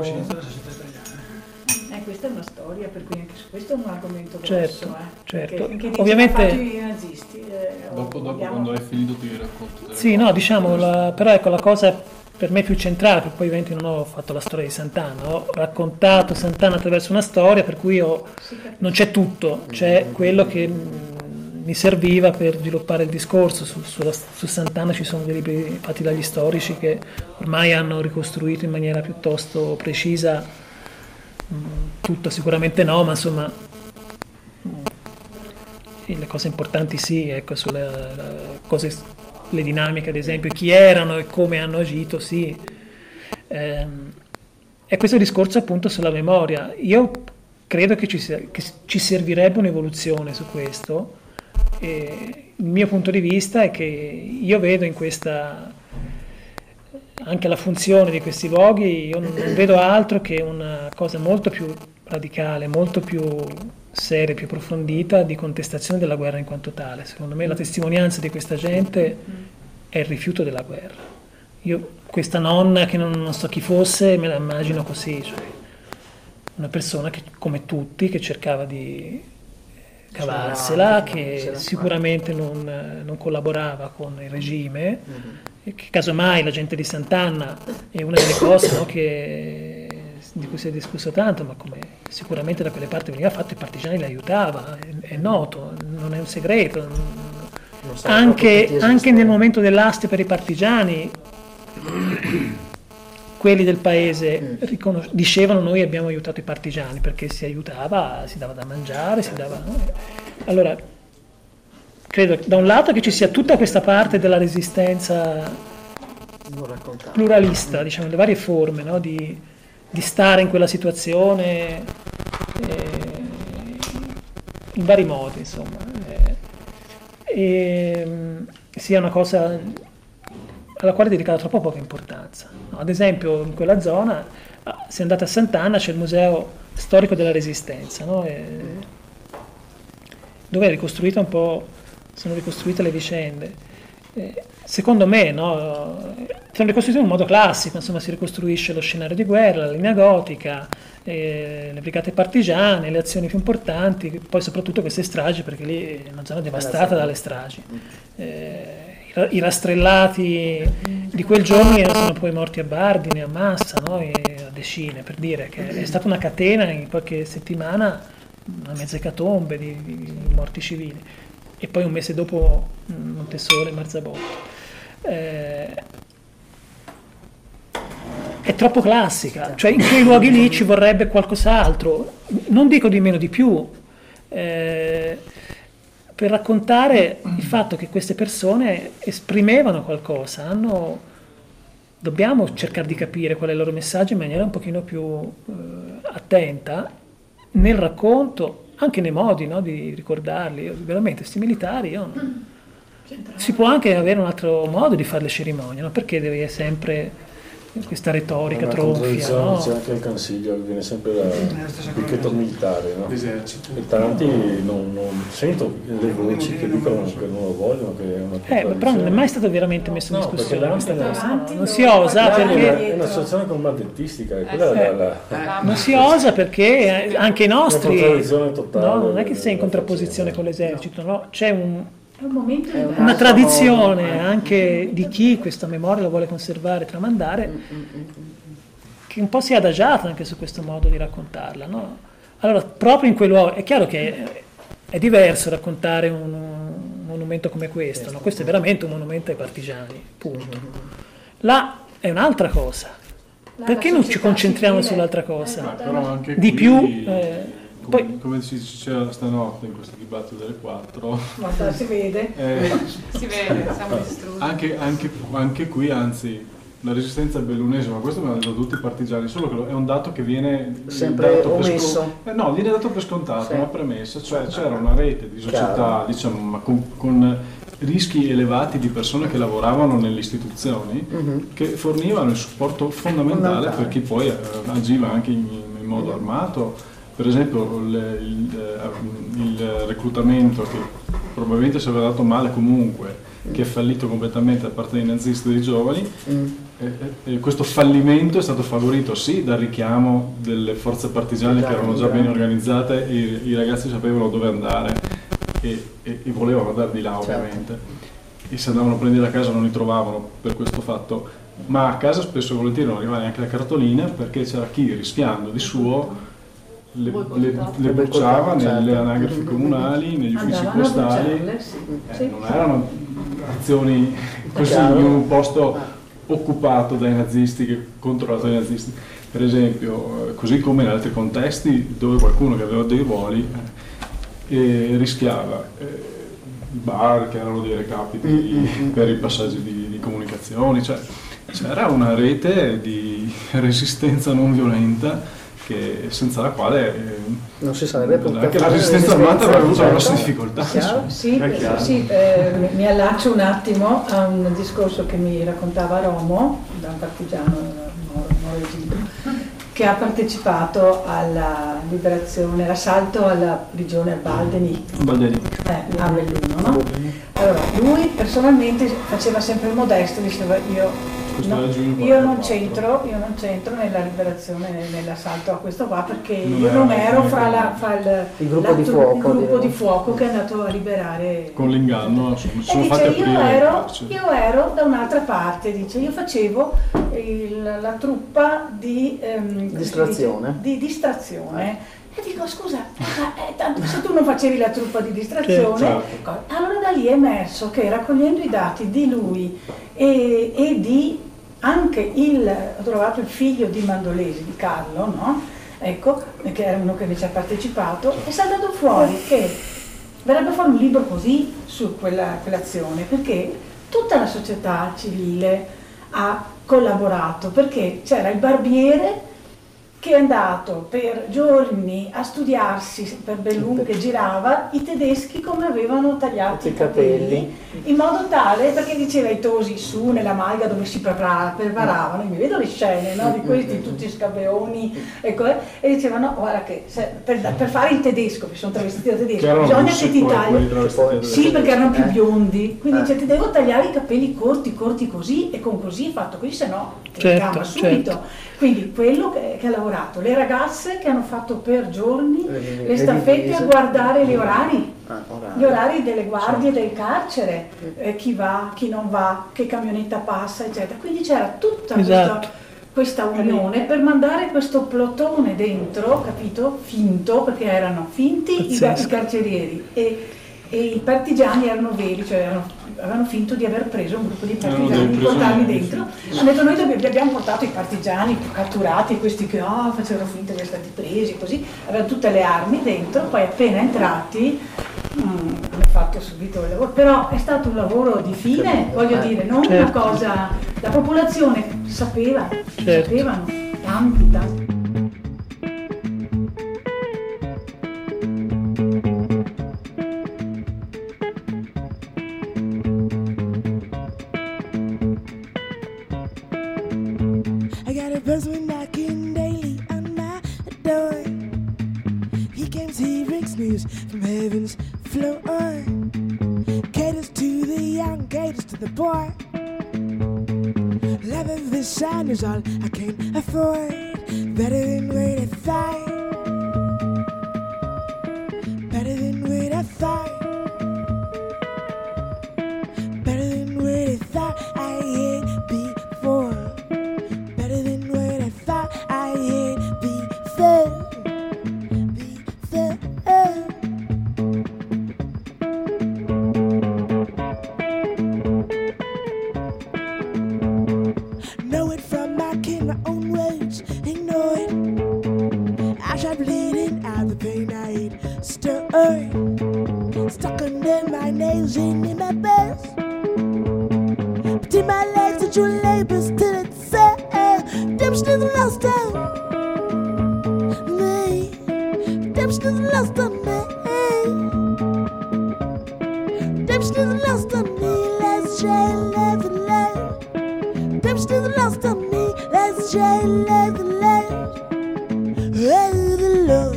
questa è una storia, per cui anche su questo è un argomento certo, grosso, certo. Perché Ovviamente i nazisti. Dopo quando hai finito ti racconto. Sì, no, diciamo, però ecco la cosa per me più centrale, perché poi ovviamente non ho fatto la storia di Sant'Anna, ho raccontato Sant'Anna attraverso una storia, per cui non c'è tutto, c'è quello che mi serviva per sviluppare il discorso. Su Sant'Anna ci sono dei libri fatti dagli storici che ormai hanno ricostruito in maniera piuttosto precisa tutto, sicuramente no, ma insomma le cose importanti sì, ecco, sulle cose, le dinamiche ad esempio, chi erano e come hanno agito, sì. E questo discorso appunto sulla memoria, io credo che ci servirebbe un'evoluzione su questo. E il mio punto di vista è che io vedo in questa, anche la funzione di questi luoghi, io non vedo altro che una cosa molto più radicale, molto più seria, più approfondita di contestazione della guerra in quanto tale. Secondo me la testimonianza di questa gente è il rifiuto della guerra. Io questa nonna, che non so chi fosse, me la immagino così, cioè una persona che, come tutti, che cercava di cavarsela, che sicuramente non collaborava con il regime, e che casomai la gente di Sant'Anna è una delle cose, no, di cui si è discusso tanto, ma come sicuramente da quelle parti veniva fatto, i partigiani li aiutava, è noto, non è un segreto. Anche nel momento dell'aste per i partigiani, quelli del paese dicevano: noi abbiamo aiutato i partigiani, perché si aiutava, si dava da mangiare, si dava, no? Allora credo da un lato che ci sia tutta questa parte della resistenza pluralista, diciamo, le varie forme, no? di stare in quella situazione in vari modi, insomma, sia una cosa alla quale è dedicata troppo poca importanza. No? Ad esempio in quella zona, se andate a Sant'Anna, c'è il museo storico della Resistenza, no? Dove è ricostruita un po', sono ricostruite le vicende. Secondo me, no? Sono ricostruite in un modo classico, insomma, si ricostruisce lo scenario di guerra, la linea gotica, le brigate partigiane, le azioni più importanti, poi soprattutto queste stragi, perché lì è una zona devastata dalle stragi. I rastrellati di quel giorno sono poi morti a Bardine, a Massa, no? E a decine, per dire che è stata una catena in qualche settimana, una mezza ecatombe di morti civili, e poi un mese dopo Montesole e Marzabotto. È troppo classica, cioè in quei luoghi lì ci vorrebbe qualcos'altro, non dico di meno di più, per raccontare il fatto che queste persone esprimevano qualcosa, dobbiamo cercare di capire qual è il loro messaggio in maniera un pochino più attenta nel racconto, anche nei modi, no, di ricordarli. Veramente questi militari, si può anche avere un altro modo di fare le cerimonie, no? Perché deve sempre questa retorica tronfia, no? C'è anche il Consiglio, viene sempre il picchetto militare, no? L'esercito. E tanti non sento le voci che dicono che non lo vogliono, che è una però non è mai stato veramente messo in discussione questa cosa, no? Non si osa osa perché è un'associazione combattentistica, non si osa perché anche i nostri, totale, no, non è che sei in contrapposizione con l'esercito, no? C'è una una tradizione anche di chi questa memoria la vuole conservare, tramandare, che un po' si è adagiata anche su questo modo di raccontarla, no? Allora, proprio in quei luoghi, è chiaro che è diverso raccontare un monumento come questo, no? Questo è veramente un monumento ai partigiani, punto. Là è un'altra cosa. Perché non ci concentriamo sull'altra cosa? Però anche di qui, più... poi, come si diceva stanotte in questo dibattito delle 4, guarda, si vede, si vede, siamo distrutti. Anche qui, anzi, la resistenza bellunese, ma questo me l'hanno detto tutti i partigiani, solo che è un dato che viene sempre dato omesso. No, viene dato per scontato, Sì. una premessa, cioè c'era una rete di società, diciamo, ma con rischi elevati di persone che lavoravano nelle istituzioni, che fornivano il supporto fondamentale per chi poi agiva anche in modo armato. Per esempio il reclutamento, che probabilmente si aveva dato male comunque, che è fallito completamente da parte dei nazisti dei giovani, questo fallimento è stato favorito sì dal richiamo delle forze partigiane che erano già ben organizzate, e i ragazzi sapevano dove andare e volevano andare di là, ovviamente, e se andavano a prendere a casa non li trovavano per questo fatto, ma a casa spesso e volentieri non arrivava neanche la cartolina, perché c'era chi, rischiando di suo, le bruciava nelle anagrafi comunali, negli uffici postali. Non erano azioni così in un posto occupato dai nazisti, controllato dai nazisti, per esempio, così come in altri contesti dove qualcuno che aveva dei ruoli rischiava bar che erano dei recapiti per i passaggi di comunicazioni, cioè c'era una rete di resistenza non violenta che senza la quale non si sarebbe potuto anche la resistenza armata avrebbe avuto grosse difficoltà. Sì, mi allaccio un attimo a un discorso che mi raccontava Romo, da un partigiano norvegino, che ha partecipato alla liberazione, all'assalto alla prigione Baldenik a Belluno, no? Allora, lui personalmente faceva sempre il modesto, diceva io non c'entro nella liberazione, nell'assalto a questo qua, perché io non ero fra il gruppo di fuoco che è andato a liberare con l'inganno, e dice io ero da un'altra parte, dice io facevo la truppa di distrazione. E dico scusa, tanto se tu non facevi la truppa di distrazione, allora da lì è emerso che raccogliendo i dati di lui e di anche ho trovato il figlio di Mandolesi, di Carlo, no? Ecco, che era uno che invece ha partecipato, e è saltato fuori che verrebbe fuori un libro così su quell'azione, perché tutta la società civile ha collaborato, perché c'era il barbiere che è andato per giorni a studiarsi per Belluno, che girava i tedeschi come avevano tagliato i capelli, in modo tale, perché diceva i tosi su nella malga dove si preparavano, io mi vedo le scene, no, di questi tutti scabeoni, ecco, e dicevano guarda che per fare il tedesco, che sono travestiti da tedesco, bisogna che ti tagli, sì, perché erano più biondi, quindi dice ti devo tagliare i capelli corti così, e con così fatto così, se no ti ricama subito. Quindi quello che ha lavorato, le ragazze che hanno fatto per giorni le staffette a guardare gli orari delle guardie del carcere, chi va, chi non va, che camionetta passa, eccetera. Quindi c'era tutta questa unione per mandare questo plotone dentro, capito? Finto, perché erano finti i carcerieri e i partigiani erano veri, cioè avevano finto di aver preso un gruppo di partigiani, di portarli dentro. Hanno detto noi abbiamo portato i partigiani catturati, questi che facevano finta di essere stati presi, così, avevano tutte le armi dentro, poi appena entrati hanno fatto subito il lavoro, però è stato un lavoro di fine, voglio dire, non una cosa, la popolazione sapevano, tanti. Husband knocking daily on my door. He comes, he brings news from heaven's floor. Caters to the young, caters to the poor. Love of the sun is all I can afford. Better than what I thought. Better than what I thought. Better than what I thought I had before. Better than what I thought Empty my legs to true labors till it's sad. Redemption is lost on me. Redemption is lost on me. Redemption is lost on me. Let's try and live and live. Redemption is lost on me. Let's try and live and live. Oh, the Lord.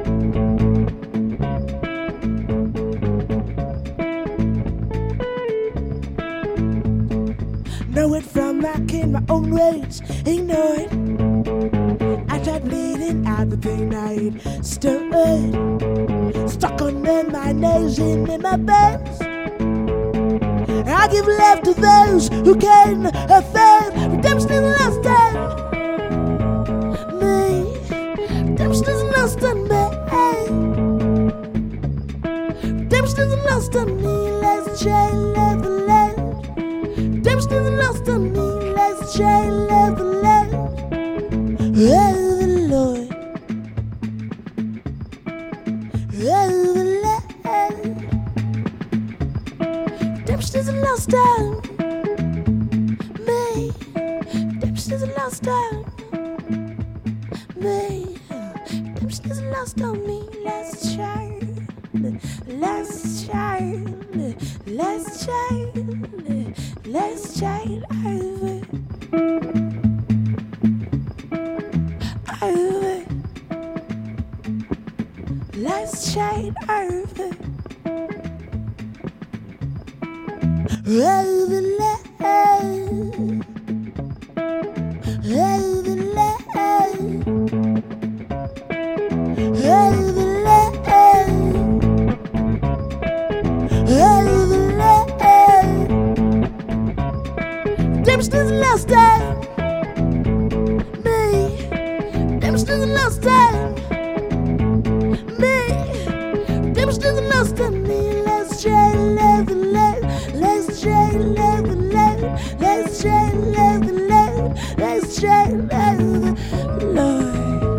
Know it from back in my own ways, ignore it. I tried bleeding out the pain I had stirred. Stuck under my nose and in my bones. I give love to those who can afford. Redemption is lost on me. Redemption is lost on me. Redemption is lost on me. Let's try and live and live. Redemption is lost on me. Let's try and live and live. Oh, the Lord. Oh, the Lord. Redemption is lost on me. Redemption is lost on me. Redemption is lost on me. Let's try. Let's try. Let's try. Let's try it over. Over. Let's try it over. Over love. Over love. Over love. Over love. Redemption is lost on me. Redemption is lost on me. Redemption is lost on me. Let's try and live and live. Let's try and live and live. Let's try and live and live. Let's try and live, Lord.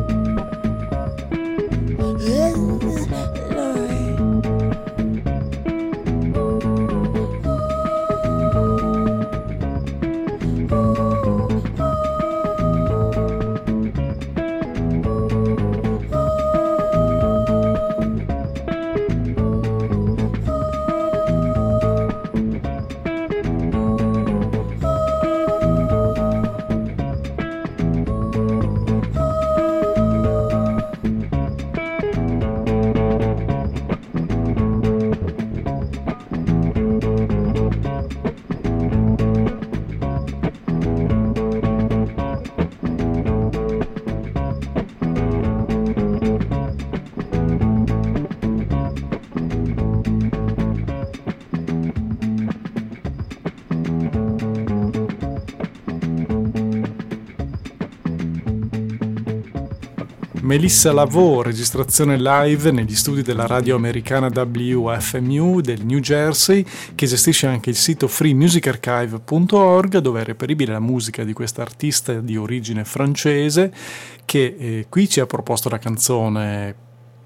Melissa Lavo, registrazione live negli studi della radio americana WFMU del New Jersey, che gestisce anche il sito freemusicarchive.org, dove è reperibile la musica di questa artista di origine francese, che qui ci ha proposto la canzone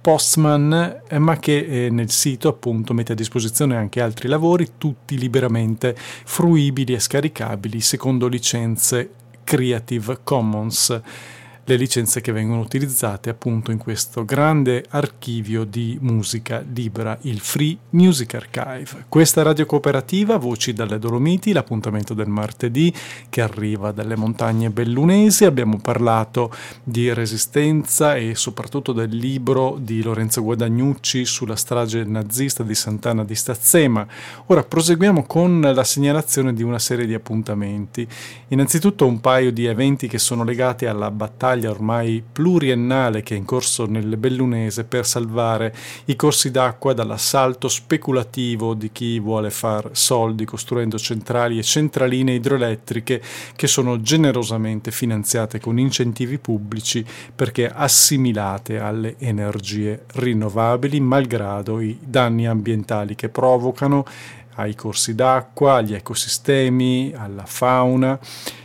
Postman, ma che nel sito appunto mette a disposizione anche altri lavori, tutti liberamente fruibili e scaricabili secondo licenze Creative Commons, le licenze che vengono utilizzate appunto in questo grande archivio di musica libera, il Free Music Archive. Questa radio cooperativa, Voci dalle Dolomiti, l'appuntamento del martedì che arriva dalle montagne bellunesi. Abbiamo parlato di resistenza e soprattutto del libro di Lorenzo Guadagnucci sulla strage nazista di Sant'Anna di Stazzema. Ora proseguiamo con la segnalazione di una serie di appuntamenti. Innanzitutto un paio di eventi che sono legati alla battaglia ormai pluriennale che è in corso nel Bellunese per salvare i corsi d'acqua dall'assalto speculativo di chi vuole far soldi costruendo centrali e centraline idroelettriche che sono generosamente finanziate con incentivi pubblici perché assimilate alle energie rinnovabili, malgrado i danni ambientali che provocano ai corsi d'acqua, agli ecosistemi, alla fauna.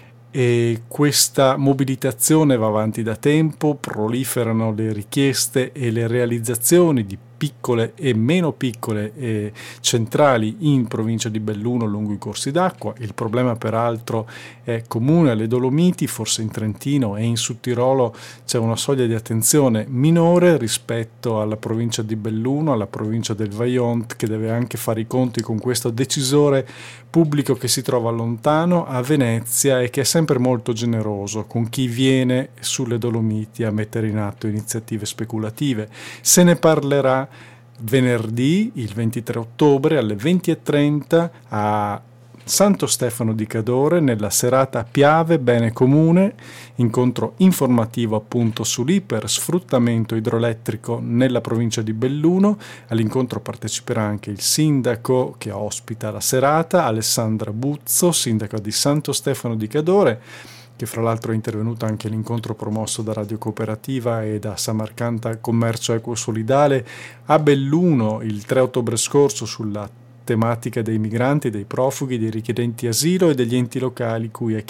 E questa mobilitazione va avanti da tempo, proliferano le richieste e le realizzazioni di piccole e meno piccole centrali in provincia di Belluno lungo i corsi d'acqua. Il problema peraltro è comune alle Dolomiti, forse in Trentino e in Sudtirolo c'è una soglia di attenzione minore rispetto alla provincia di Belluno, alla provincia del Vajont, che deve anche fare i conti con questo decisore pubblico che si trova lontano, a Venezia, e che è sempre molto generoso con chi viene sulle Dolomiti a mettere in atto iniziative speculative. Se ne parlerà venerdì, il 23 ottobre, alle 20:30 a Santo Stefano di Cadore, nella serata Piave Bene Comune, incontro informativo appunto sull'ipersfruttamento idroelettrico nella provincia di Belluno. All'incontro parteciperà anche il sindaco che ospita la serata, Alessandra Buzzo, sindaco di Santo Stefano di Cadore, che fra l'altro è intervenuta anche all'incontro promosso da Radio Cooperativa e da Samarcanda Commercio Equo Solidale a Belluno il 3 ottobre scorso sulla tematica dei migranti, dei profughi, dei richiedenti asilo e degli enti locali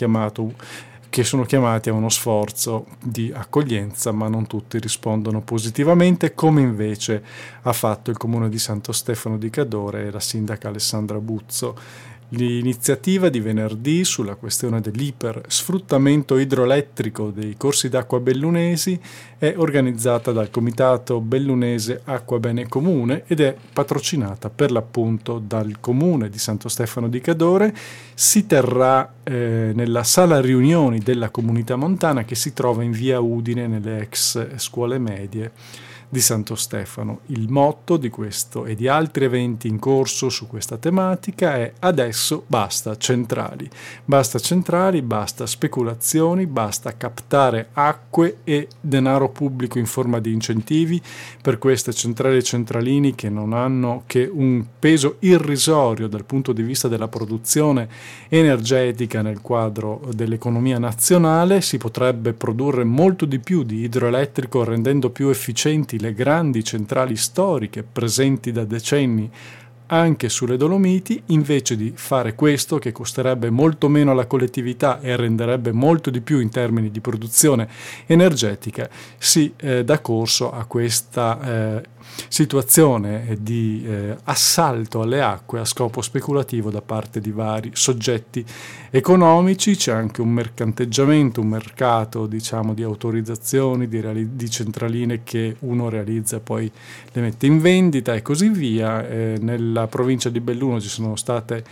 che sono chiamati a uno sforzo di accoglienza, ma non tutti rispondono positivamente, come invece ha fatto il comune di Santo Stefano di Cadore e la sindaca Alessandra Buzzo. L'iniziativa di venerdì sulla questione dell'ipersfruttamento idroelettrico dei corsi d'acqua bellunesi è organizzata dal Comitato Bellunese Acqua Bene Comune ed è patrocinata per l'appunto dal comune di Santo Stefano di Cadore. Si terrà nella sala riunioni della comunità montana che si trova in via Udine nelle ex scuole medie di Santo Stefano. Il motto di questo e di altri eventi in corso su questa tematica è: adesso basta centrali, basta speculazioni, basta captare acque e denaro pubblico in forma di incentivi per queste centrali e centralini che non hanno che un peso irrisorio dal punto di vista della produzione energetica nel quadro dell'economia nazionale. Si potrebbe produrre molto di più di idroelettrico rendendo più efficienti le grandi centrali storiche presenti da decenni anche sulle Dolomiti. Invece di fare questo, che costerebbe molto meno alla collettività e renderebbe molto di più in termini di produzione energetica, si dà corso a questa situazione di assalto alle acque a scopo speculativo da parte di vari soggetti economici. C'è anche un mercanteggiamento, un mercato diciamo di autorizzazioni, di centraline che uno realizza e poi le mette in vendita e così via. Nella provincia di Belluno ci sono state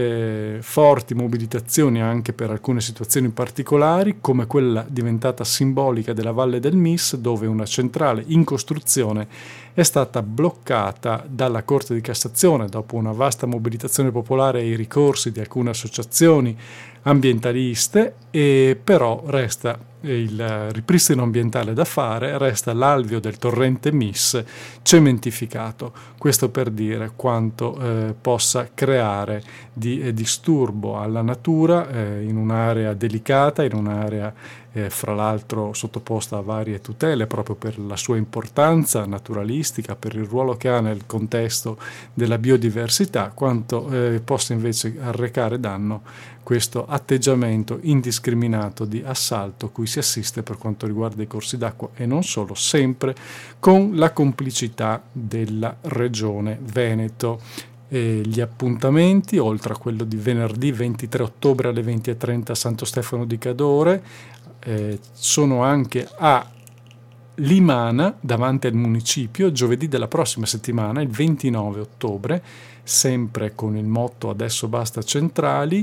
forti mobilitazioni anche per alcune situazioni particolari, come quella diventata simbolica della Valle del Mis, dove una centrale in costruzione è stata bloccata dalla Corte di Cassazione dopo una vasta mobilitazione popolare e i ricorsi di alcune associazioni ambientaliste, e però resta il ripristino ambientale da fare, resta l'alveo del torrente Mis cementificato. Questo per dire quanto possa creare di disturbo alla natura in un'area delicata, in un'area fra l'altro sottoposta a varie tutele proprio per la sua importanza naturalistica, per il ruolo che ha nel contesto della biodiversità, quanto possa invece arrecare danno questo atteggiamento indiscriminato di assalto a cui si assiste per quanto riguarda i corsi d'acqua e non solo, sempre con la complicità della Regione Veneto. Gli appuntamenti, oltre a quello di venerdì 23 ottobre alle 20:30 a Santo Stefano di Cadore, sono anche a Limana davanti al municipio giovedì della prossima settimana, il 29 ottobre, sempre con il motto adesso basta centrali.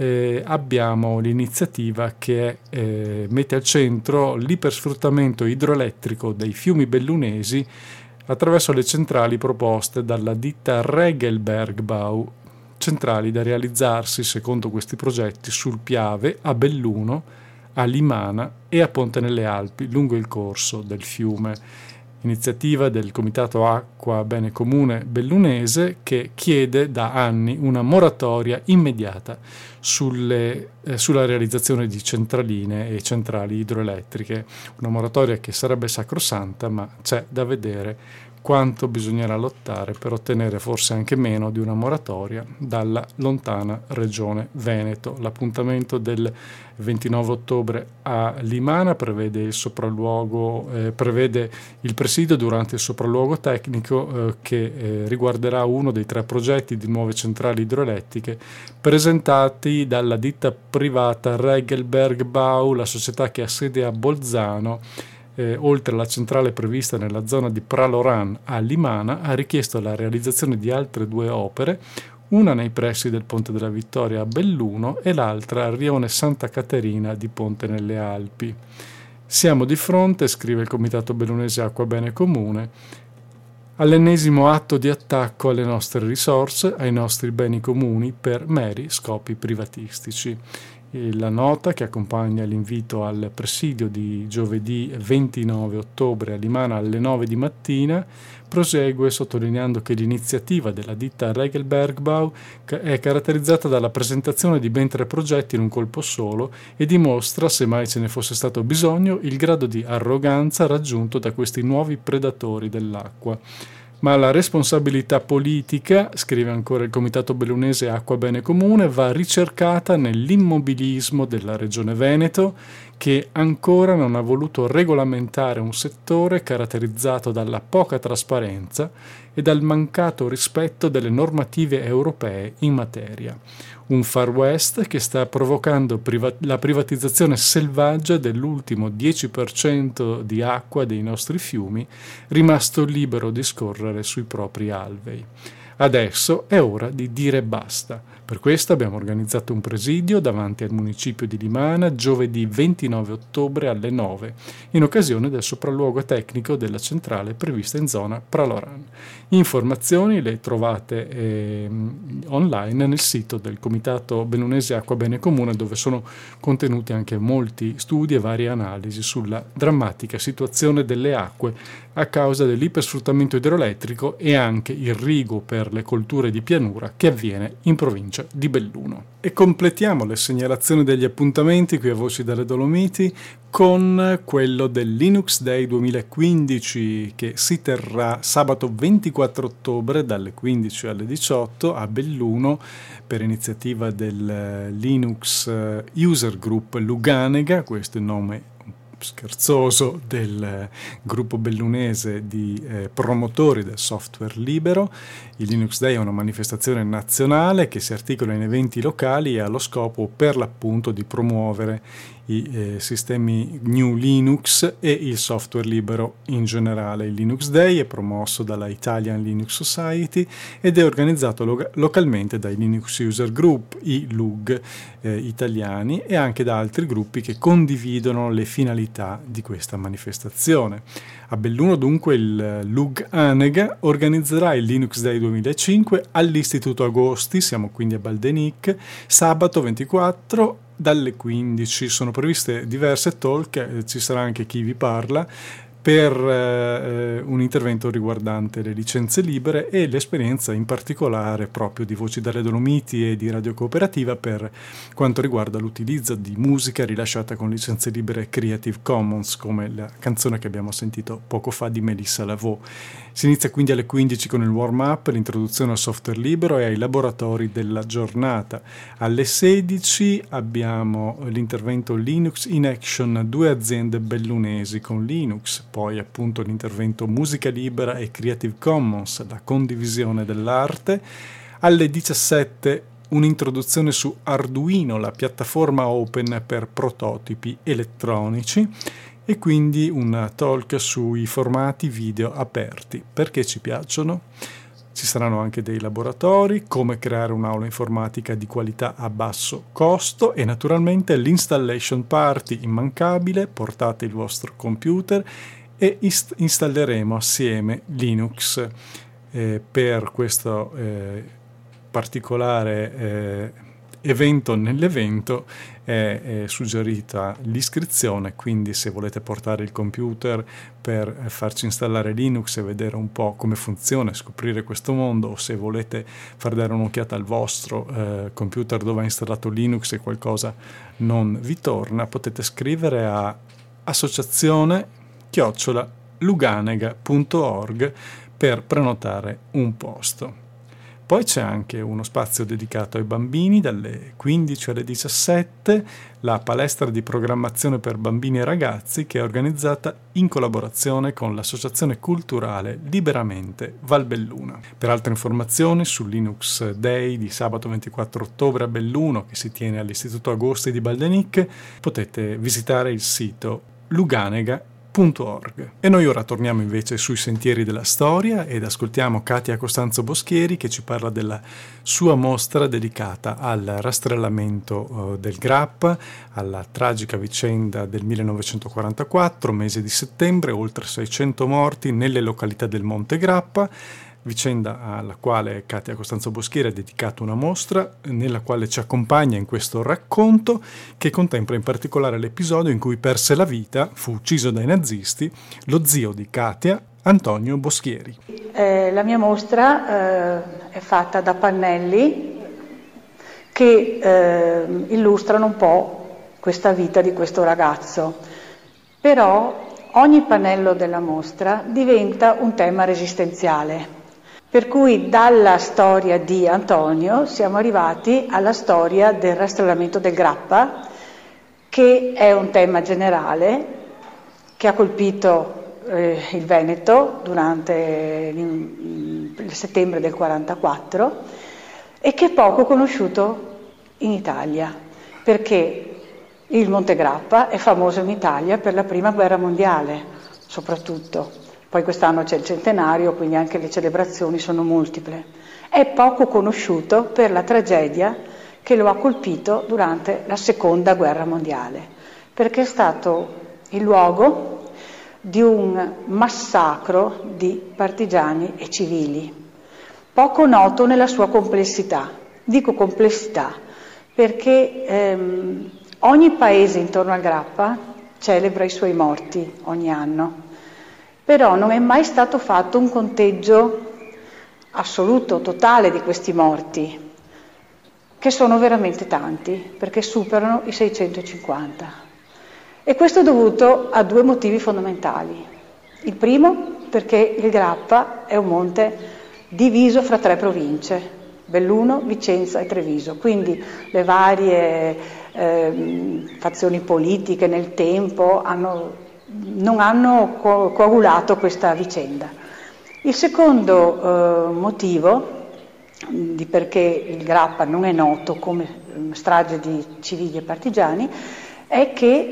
Abbiamo l'iniziativa che mette al centro l'ipersfruttamento idroelettrico dei fiumi bellunesi attraverso le centrali proposte dalla ditta Regelbergbau, centrali da realizzarsi secondo questi progetti sul Piave, a Belluno, a Limana e a Ponte nelle Alpi lungo il corso del fiume. Iniziativa del Comitato Acqua Bene Comune bellunese che chiede da anni una moratoria immediata sulla realizzazione di centraline e centrali idroelettriche. Una moratoria che sarebbe sacrosanta, ma c'è da vedere quanto bisognerà lottare per ottenere forse anche meno di una moratoria dalla lontana regione Veneto. L'appuntamento del 29 ottobre a Limana prevede il sopralluogo, prevede il presidio durante il sopralluogo tecnico che riguarderà uno dei 3 progetti di nuove centrali idroelettriche presentati dalla ditta privata Regelbergbau, la società che ha sede a Bolzano. Oltre alla centrale prevista nella zona di Praloran a Limana, ha richiesto la realizzazione di altre 2 opere, una nei pressi del Ponte della Vittoria a Belluno e l'altra a Rione Santa Caterina di Ponte nelle Alpi. Siamo di fronte, scrive il Comitato Bellunese Acqua Bene Comune, all'ennesimo atto di attacco alle nostre risorse, ai nostri beni comuni per meri scopi privatistici. La nota che accompagna l'invito al presidio di giovedì 29 ottobre a Limana alle 9 di mattina prosegue sottolineando che l'iniziativa della ditta Regelbergbau è caratterizzata dalla presentazione di ben 3 progetti in un colpo solo e dimostra, se mai ce ne fosse stato bisogno, il grado di arroganza raggiunto da questi nuovi predatori dell'acqua. Ma la responsabilità politica, scrive ancora il Comitato Bellunese Acqua Bene Comune, va ricercata nell'immobilismo della Regione Veneto, che ancora non ha voluto regolamentare un settore caratterizzato dalla poca trasparenza e dal mancato rispetto delle normative europee in materia. Un Far West che sta provocando la privatizzazione selvaggia dell'ultimo 10% di acqua dei nostri fiumi, rimasto libero di scorrere sui propri alvei. Adesso è ora di dire basta. Per questo abbiamo organizzato un presidio davanti al municipio di Limana giovedì 29 ottobre alle 9, in occasione del sopralluogo tecnico della centrale prevista in zona Praloran. Informazioni le trovate online nel sito del Comitato Bellunese Acqua Bene Comune, dove sono contenuti anche molti studi e varie analisi sulla drammatica situazione delle acque a causa dell'ipersfruttamento idroelettrico e anche il rigo per le colture di pianura che avviene in provincia di Belluno. E completiamo le segnalazioni degli appuntamenti qui a Voci dalle Dolomiti con quello del Linux Day 2015 che si terrà sabato 24 ottobre dalle 15 alle 18 a Belluno per iniziativa del Linux User Group Luganega, questo è il nome scherzoso del gruppo bellunese di promotori del software libero. Il Linux Day è una manifestazione nazionale che si articola in eventi locali e ha lo scopo per l'appunto di promuovere i sistemi GNU Linux e il software libero in generale. Il Linux Day è promosso dalla Italian Linux Society ed è organizzato localmente dai Linux User Group, i LUG italiani, e anche da altri gruppi che condividono le finalità di questa manifestazione. A Belluno dunque il LUG Anega organizzerà il Linux Day 2005 all'Istituto Agosti, siamo quindi a Baldenic, sabato 24 dalle 15. Sono previste diverse talk, ci sarà anche chi vi parla, per un intervento riguardante le licenze libere e l'esperienza in particolare proprio di Voci dalle Dolomiti e di Radio Cooperativa per quanto riguarda l'utilizzo di musica rilasciata con licenze libere Creative Commons, come la canzone che abbiamo sentito poco fa di Melissa Lavaux. Si inizia quindi alle 15 con il warm-up, l'introduzione al software libero e ai laboratori della giornata. Alle 16 abbiamo l'intervento Linux in Action, 2 aziende bellunesi con Linux, poi appunto l'intervento Musica Libera e Creative Commons, la condivisione dell'arte. Alle 17 un'introduzione su Arduino, la piattaforma open per prototipi elettronici, e quindi una talk sui formati video aperti, perché ci piacciono. Ci saranno anche dei laboratori, come creare un'aula informatica di qualità a basso costo e naturalmente l'installation party immancabile, portate il vostro computer e installeremo assieme Linux. Per questo particolare evento nell'evento è suggerita l'iscrizione, quindi se volete portare il computer per farci installare Linux e vedere un po' come funziona, scoprire questo mondo, o se volete far dare un'occhiata al vostro computer dove è installato Linux e qualcosa non vi torna, potete scrivere a associazione@luganega.org per prenotare un posto. Poi c'è anche uno spazio dedicato ai bambini dalle 15 alle 17, la palestra di programmazione per bambini e ragazzi che è organizzata in collaborazione con l'associazione culturale Liberamente Valbelluna. Per altre informazioni sul Linux Day di sabato 24 ottobre a Belluno che si tiene all'Istituto Agosti di Baldenic potete visitare il sito luganega.org. E noi ora torniamo invece sui sentieri della storia ed ascoltiamo Katia Costanzo Boschieri che ci parla della sua mostra dedicata al rastrellamento del Grappa, alla tragica vicenda del 1944, mese di settembre, oltre 600 morti nelle località del Monte Grappa, vicenda alla quale Katia Costanzo Boschieri ha dedicato una mostra nella quale ci accompagna in questo racconto che contempla in particolare l'episodio in cui perse la vita, fu ucciso dai nazisti, lo zio di Katia, Antonio Boschieri. La mia mostra è fatta da pannelli che illustrano un po' questa vita di questo ragazzo, però ogni pannello della mostra diventa un tema resistenziale. Per cui dalla storia di Antonio siamo arrivati alla storia del rastrellamento del Grappa, che è un tema generale che ha colpito il Veneto durante il settembre del 1944 e che è poco conosciuto in Italia, perché il Monte Grappa è famoso in Italia per la Prima Guerra Mondiale, soprattutto. Poi quest'anno c'è il centenario, quindi anche le celebrazioni sono multiple. È poco conosciuto per la tragedia che lo ha colpito durante la Seconda Guerra Mondiale, perché è stato il luogo di un massacro di partigiani e civili, poco noto nella sua complessità. Dico complessità perché ogni paese intorno al Grappa celebra i suoi morti ogni anno. Però non è mai stato fatto un conteggio assoluto, totale di questi morti, che sono veramente tanti, perché superano i 650. E questo è dovuto a due motivi fondamentali. Il primo, perché il Grappa è un monte diviso fra 3 province, Belluno, Vicenza e Treviso, quindi le varie fazioni politiche nel tempo non hanno coagulato questa vicenda. Il secondo motivo di perché il Grappa non è noto come strage di civili e partigiani è che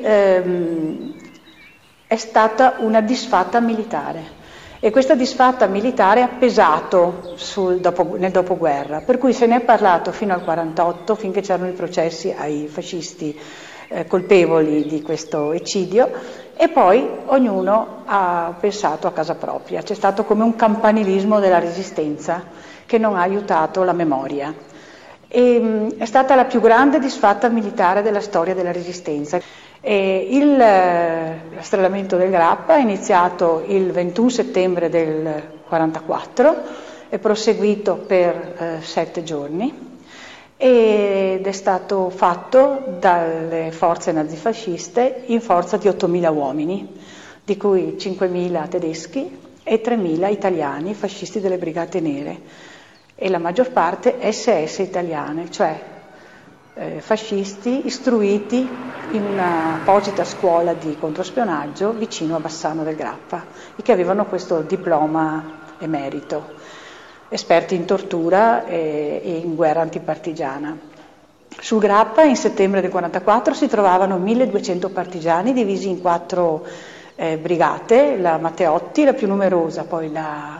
è stata una disfatta militare e questa disfatta militare ha pesato nel dopoguerra, per cui se ne è parlato fino al 1948, finché c'erano i processi ai fascisti colpevoli di questo eccidio, e poi ognuno ha pensato a casa propria. C'è stato come un campanilismo della resistenza che non ha aiutato la memoria. E è stata la più grande disfatta militare della storia della resistenza. Il rastrellamento del Grappa è iniziato il 21 settembre del 1944, è proseguito per 7 giorni ed è stato fatto dalle forze nazifasciste in forza di 8.000 uomini, di cui 5.000 tedeschi e 3.000 italiani, fascisti delle Brigate Nere, e la maggior parte SS italiane, cioè fascisti istruiti in un'apposita scuola di controspionaggio vicino a Bassano del Grappa e che avevano questo diploma emerito, esperti in tortura e in guerra antipartigiana. Sul Grappa in settembre del 1944 si trovavano 1.200 partigiani divisi in 4 brigate, la Matteotti, la più numerosa, poi la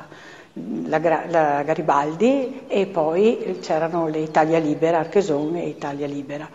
Garibaldi, e poi c'erano le Italia Libera, Archeson e Italia Libera.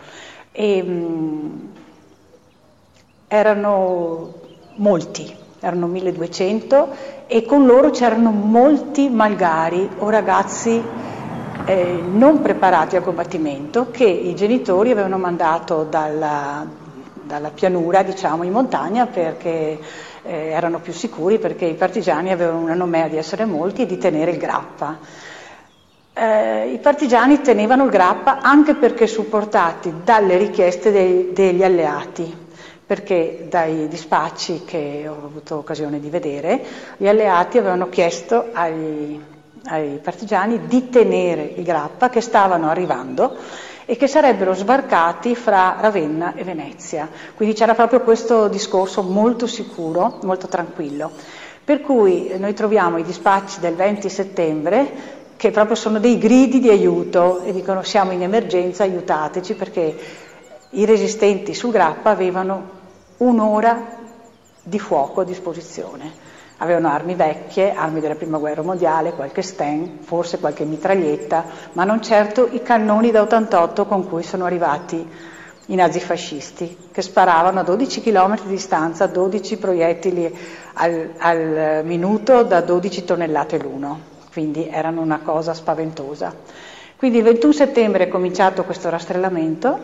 Erano molti, erano 1.200 e con loro c'erano molti malgari o ragazzi non preparati al combattimento che i genitori avevano mandato dalla pianura, diciamo, in montagna perché erano più sicuri, perché i partigiani avevano una nomea di essere molti e di tenere il Grappa. I partigiani tenevano il Grappa anche perché supportati dalle richieste degli alleati, perché dai dispacci che ho avuto occasione di vedere, gli alleati avevano chiesto ai partigiani di tenere il Grappa, che stavano arrivando e che sarebbero sbarcati fra Ravenna e Venezia. Quindi c'era proprio questo discorso molto sicuro, molto tranquillo. Per cui noi troviamo i dispacci del 20 settembre che proprio sono dei gridi di aiuto e dicono siamo in emergenza, aiutateci, perché i resistenti sul Grappa avevano un'ora di fuoco a disposizione. Avevano armi vecchie, armi della Prima Guerra Mondiale, qualche Sten, forse qualche mitraglietta, ma non certo i cannoni da 88 con cui sono arrivati i nazifascisti, che sparavano a 12 km di distanza 12 proiettili al minuto da 12 tonnellate l'uno, quindi erano una cosa spaventosa. Quindi il 21 settembre è cominciato questo rastrellamento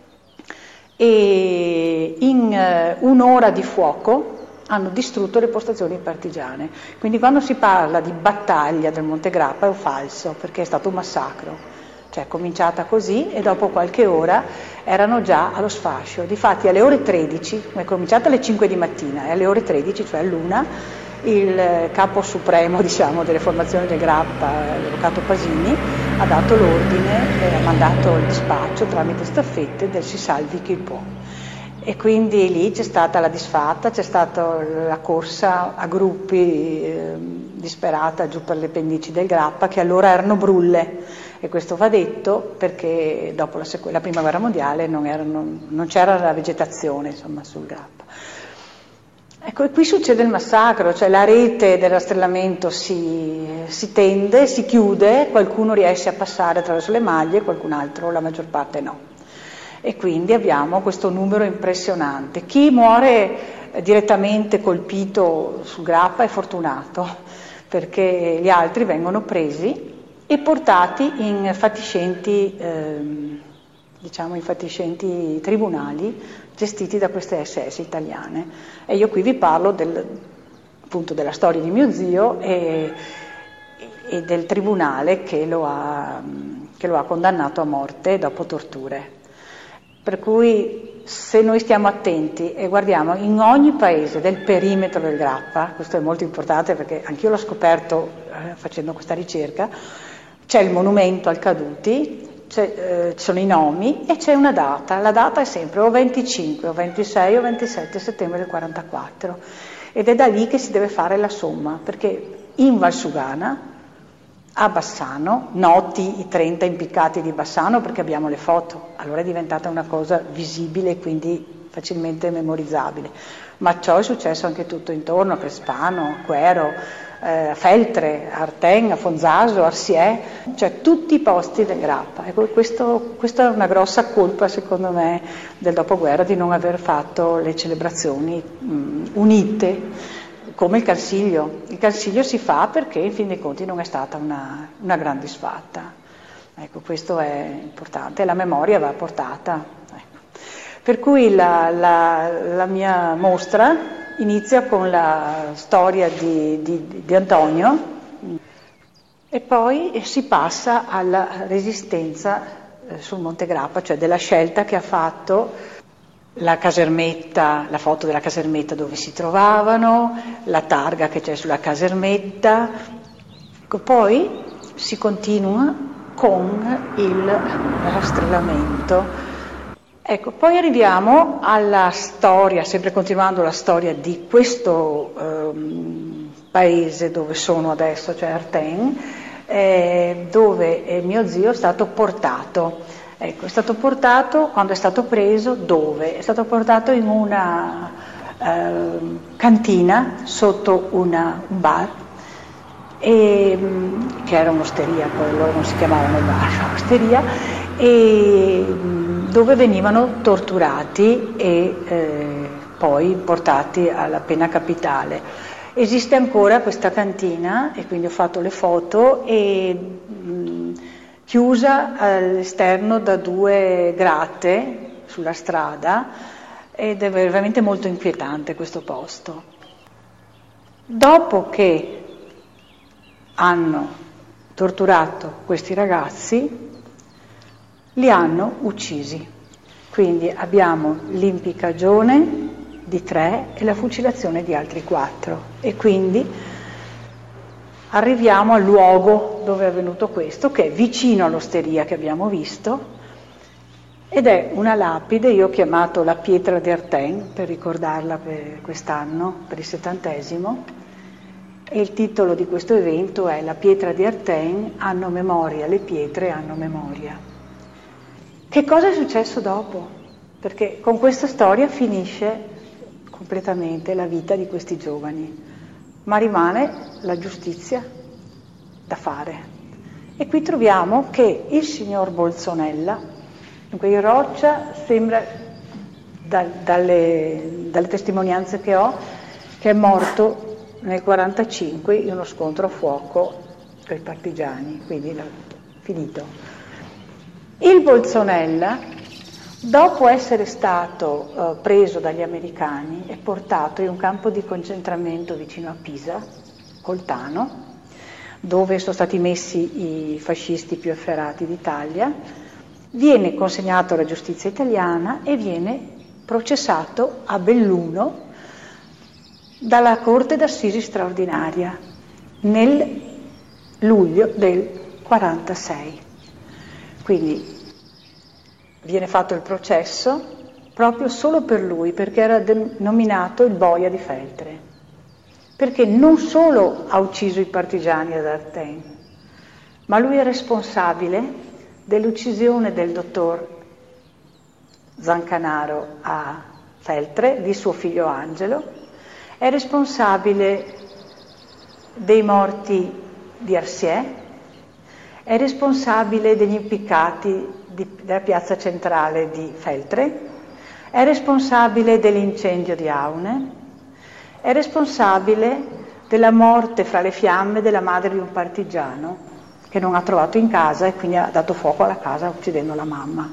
e in un'ora di fuoco hanno distrutto le postazioni partigiane. Quindi quando si parla di battaglia del Monte Grappa è un falso, perché è stato un massacro. Cioè è cominciata così e dopo qualche ora erano già allo sfascio. Difatti alle ore 13, è cominciata alle 5 di mattina e alle ore 13, cioè all'1, il capo supremo, diciamo, delle formazioni del Grappa, l'avvocato Pasini, ha dato l'ordine e ha mandato il dispaccio tramite staffette del si salvi chi può. E quindi lì c'è stata la disfatta, c'è stata la corsa a gruppi disperata giù per le pendici del Grappa, che allora erano brulle, e questo va detto perché dopo la Prima Guerra Mondiale non c'era la vegetazione, insomma, sul Grappa. Ecco, e qui succede il massacro, cioè la rete del rastrellamento si tende, si chiude, qualcuno riesce a passare attraverso le maglie, qualcun altro, la maggior parte no. E quindi abbiamo questo numero impressionante. Chi muore direttamente colpito sul Grappa è fortunato, perché gli altri vengono presi e portati in fatiscenti tribunali gestiti da queste SS italiane. E io qui vi parlo appunto della storia di mio zio e del tribunale che lo ha condannato a morte dopo torture. Per cui se noi stiamo attenti e guardiamo in ogni paese del perimetro del Grappa, questo è molto importante perché anch'io l'ho scoperto facendo questa ricerca, c'è il monumento al caduti, ci sono i nomi e c'è una data. La data è sempre o 25 o 26 o 27 settembre del 44 ed è da lì che si deve fare la somma, perché in Valsugana, a Bassano, noti i 30 impiccati di Bassano perché abbiamo le foto, allora è diventata una cosa visibile e quindi facilmente memorizzabile, ma ciò è successo anche tutto intorno, a Crespano, a Quero, a Feltre, a Arten, a Fonzaso, a Arsiè, cioè tutti i posti del Grappa. Ecco, questa è una grossa colpa secondo me del dopoguerra, di non aver fatto le celebrazioni unite come il Cansiglio. Il Cansiglio si fa perché in fin dei conti non è stata una gran disfatta. Ecco, questo è importante, la memoria va portata. Ecco. Per cui la mia mostra inizia con la storia di Antonio e poi si passa alla resistenza sul Monte Grappa, cioè della scelta che ha fatto la casermetta, la foto della casermetta dove si trovavano, la targa che c'è sulla casermetta. Poi si continua con il rastrellamento. Ecco, poi arriviamo alla storia, sempre continuando la storia di questo paese dove sono adesso, cioè Arten, dove mio zio è stato portato. Ecco, è stato portato, quando è stato preso, dove? È stato portato in una cantina sotto un bar, che era un'osteria, poi loro non si chiamavano bar, ma osteria, e dove venivano torturati e poi portati alla pena capitale. Esiste ancora questa cantina e quindi ho fatto le foto e chiusa all'esterno da 2 grate sulla strada ed è veramente molto inquietante questo posto. Dopo che hanno torturato questi ragazzi, li hanno uccisi. Quindi abbiamo l'impiccagione di 3 e la fucilazione di altri 4. E quindi arriviamo al luogo dove è avvenuto questo, che è vicino all'osteria che abbiamo visto, ed è una lapide, io ho chiamato la pietra di Artens per ricordarla per quest'anno, per il 70°, e il titolo di questo evento è La pietra di Artens, hanno memoria, le pietre hanno memoria. Che cosa è successo dopo? Perché con questa storia finisce completamente la vita di questi giovani, ma rimane la giustizia da fare. E qui troviamo che il signor Bolsonella, dunque in Roccia sembra, dalle testimonianze che ho, che è morto nel 1945 in uno scontro a fuoco con i partigiani, quindi finito. Il Bolsonella, dopo essere stato preso dagli americani e portato in un campo di concentramento vicino a Pisa, Coltano, dove sono stati messi i fascisti più efferati d'Italia, viene consegnato alla giustizia italiana e viene processato a Belluno dalla Corte d'Assisi straordinaria nel luglio del 1946. Quindi viene fatto il processo proprio solo per lui, perché era nominato il boia di Feltre, perché non solo ha ucciso i partigiani ad Artens, ma lui è responsabile dell'uccisione del dottor Zancanaro a Feltre, di suo figlio Angelo, è responsabile dei morti di Arsier, è responsabile degli impiccati della piazza centrale di Feltre, è responsabile dell'incendio di Aune, è responsabile della morte fra le fiamme della madre di un partigiano che non ha trovato in casa e quindi ha dato fuoco alla casa uccidendo la mamma.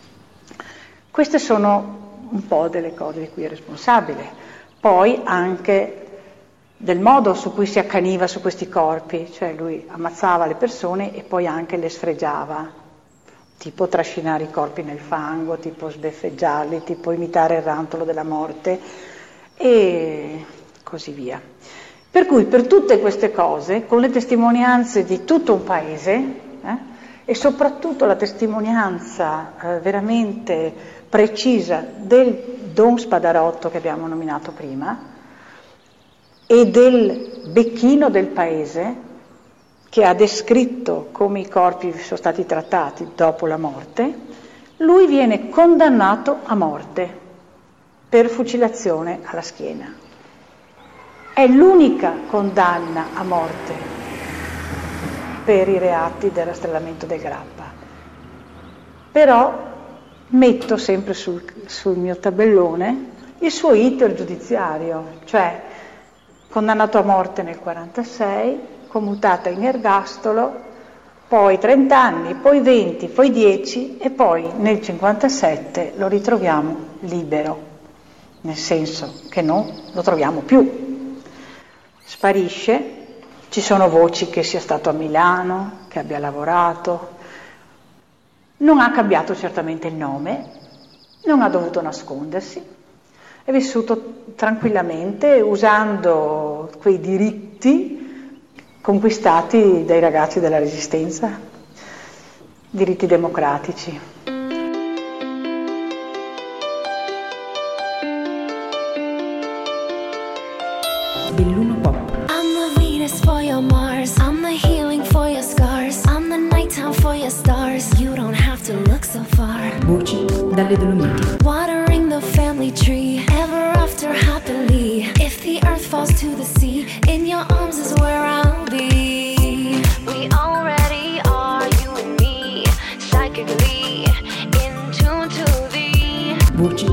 Queste sono un po' delle cose di cui è responsabile. Poi anche del modo su cui si accaniva su questi corpi, cioè lui ammazzava le persone e poi anche le sfregiava, tipo trascinare i corpi nel fango, tipo sbeffeggiarli, tipo imitare il rantolo della morte e così via. Per cui per tutte queste cose, con le testimonianze di tutto un paese e soprattutto la testimonianza veramente precisa del Don Spadarotto che abbiamo nominato prima e del becchino del paese che ha descritto come i corpi sono stati trattati dopo la morte, lui viene condannato a morte per fucilazione alla schiena. È l'unica condanna a morte per i reati del rastrellamento del Grappa. Però metto sempre sul mio tabellone il suo iter giudiziario, cioè condannato a morte nel 1946, commutata in ergastolo, poi 30 anni, poi 20, poi 10 e poi nel 1957 lo ritroviamo libero, nel senso che non lo troviamo più. Sparisce, ci sono voci che sia stato a Milano, che abbia lavorato, non ha cambiato certamente il nome, non ha dovuto nascondersi, è vissuto tranquillamente usando quei diritti conquistati dai ragazzi della Resistenza, diritti democratici. Belluno Pop. I'm the Venus for your Mars, I'm the healing for your scars, I'm the nighttime for your stars, you don't have to look so far. Voci dalle Dolomiti. Watering the family tree, ever after happily. If the earth falls to the sea, in your arms is where I'll be. We already are, you and me, psychically in tune to the Voci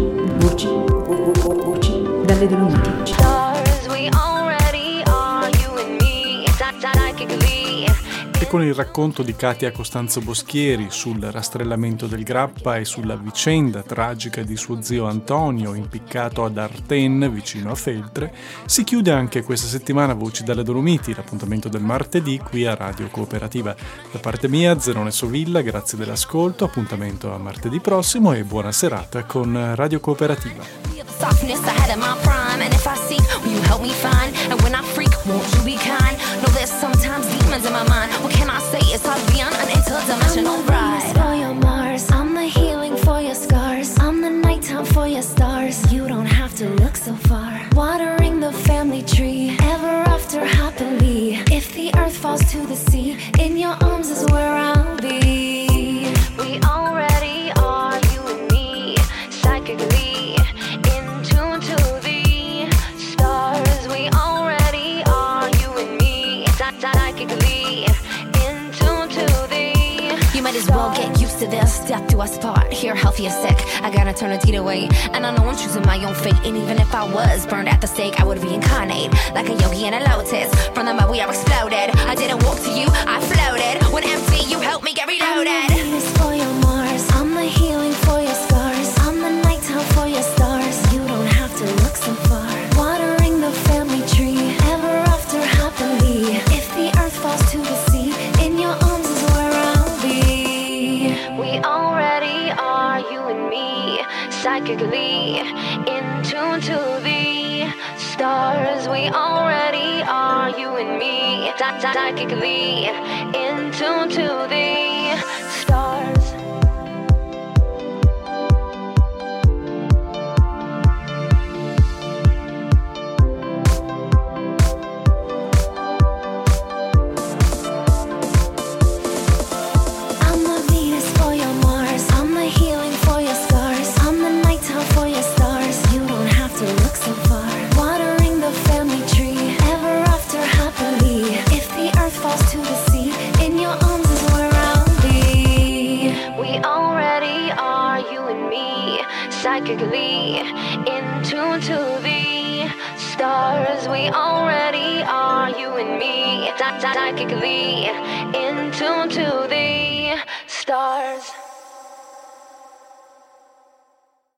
dalle Dolomiti. stars. We already are, you and me, psychically. E con il racconto di Katia Costanzo Boschieri sul rastrellamento del Grappa e sulla vicenda tragica di suo zio Antonio impiccato ad Artens vicino a Feltre, si chiude anche questa settimana Voci dalle Dolomiti, l'appuntamento del martedì qui a Radio Cooperativa. Da parte mia, Zenone Sovilla, grazie dell'ascolto, appuntamento a martedì prossimo e buona serata con Radio Cooperativa. softness ahead of my prime. And if I seek, will you help me find? And when I freak, won't you be kind? No, there's sometimes demons in my mind. What can I say? It's hard to be on an interdimensional ride. I'm the Venus for your Mars, I'm the healing for your scars, I'm the nighttime for your stars. You don't have to look so far. Watering the family tree, ever after happily. If the earth falls to the sea, in your arms is where I'll be. We already are, you and me, psychically in tune to the stars. We already are, you and me, psychically in tune to the You might as well get used to this. Death do us part, here healthy or sick. I gotta turn a deed away, and I know I'm choosing my own fate. And even if I was burned at the stake, I would reincarnate like a yogi in a lotus. From the mud we are exploded. I didn't walk to you, I floated. When empty, you helped me get reloaded. I'm the Venus for your Mars, I'm the healing for your scars, I'm the nighttime for your stars. You don't have to look so far. Watering the family tree, ever after happily. If the earth falls to the sea, in your arms is where I'll be. We already are, you and me, psychically in tune to the stars. We already are, you and me, psychically in tune to the stars. I'm the Venus for your Mars, I'm the healing for your scars, I'm the nighttime for your stars. You don't have to look so far. Watering the family tree, ever after happily. If the earth falls to the sea, in your arms is where I'll be. We already are, you and me, psychically in tune to the stars. We already are, you and me, psychically in tune to the stars.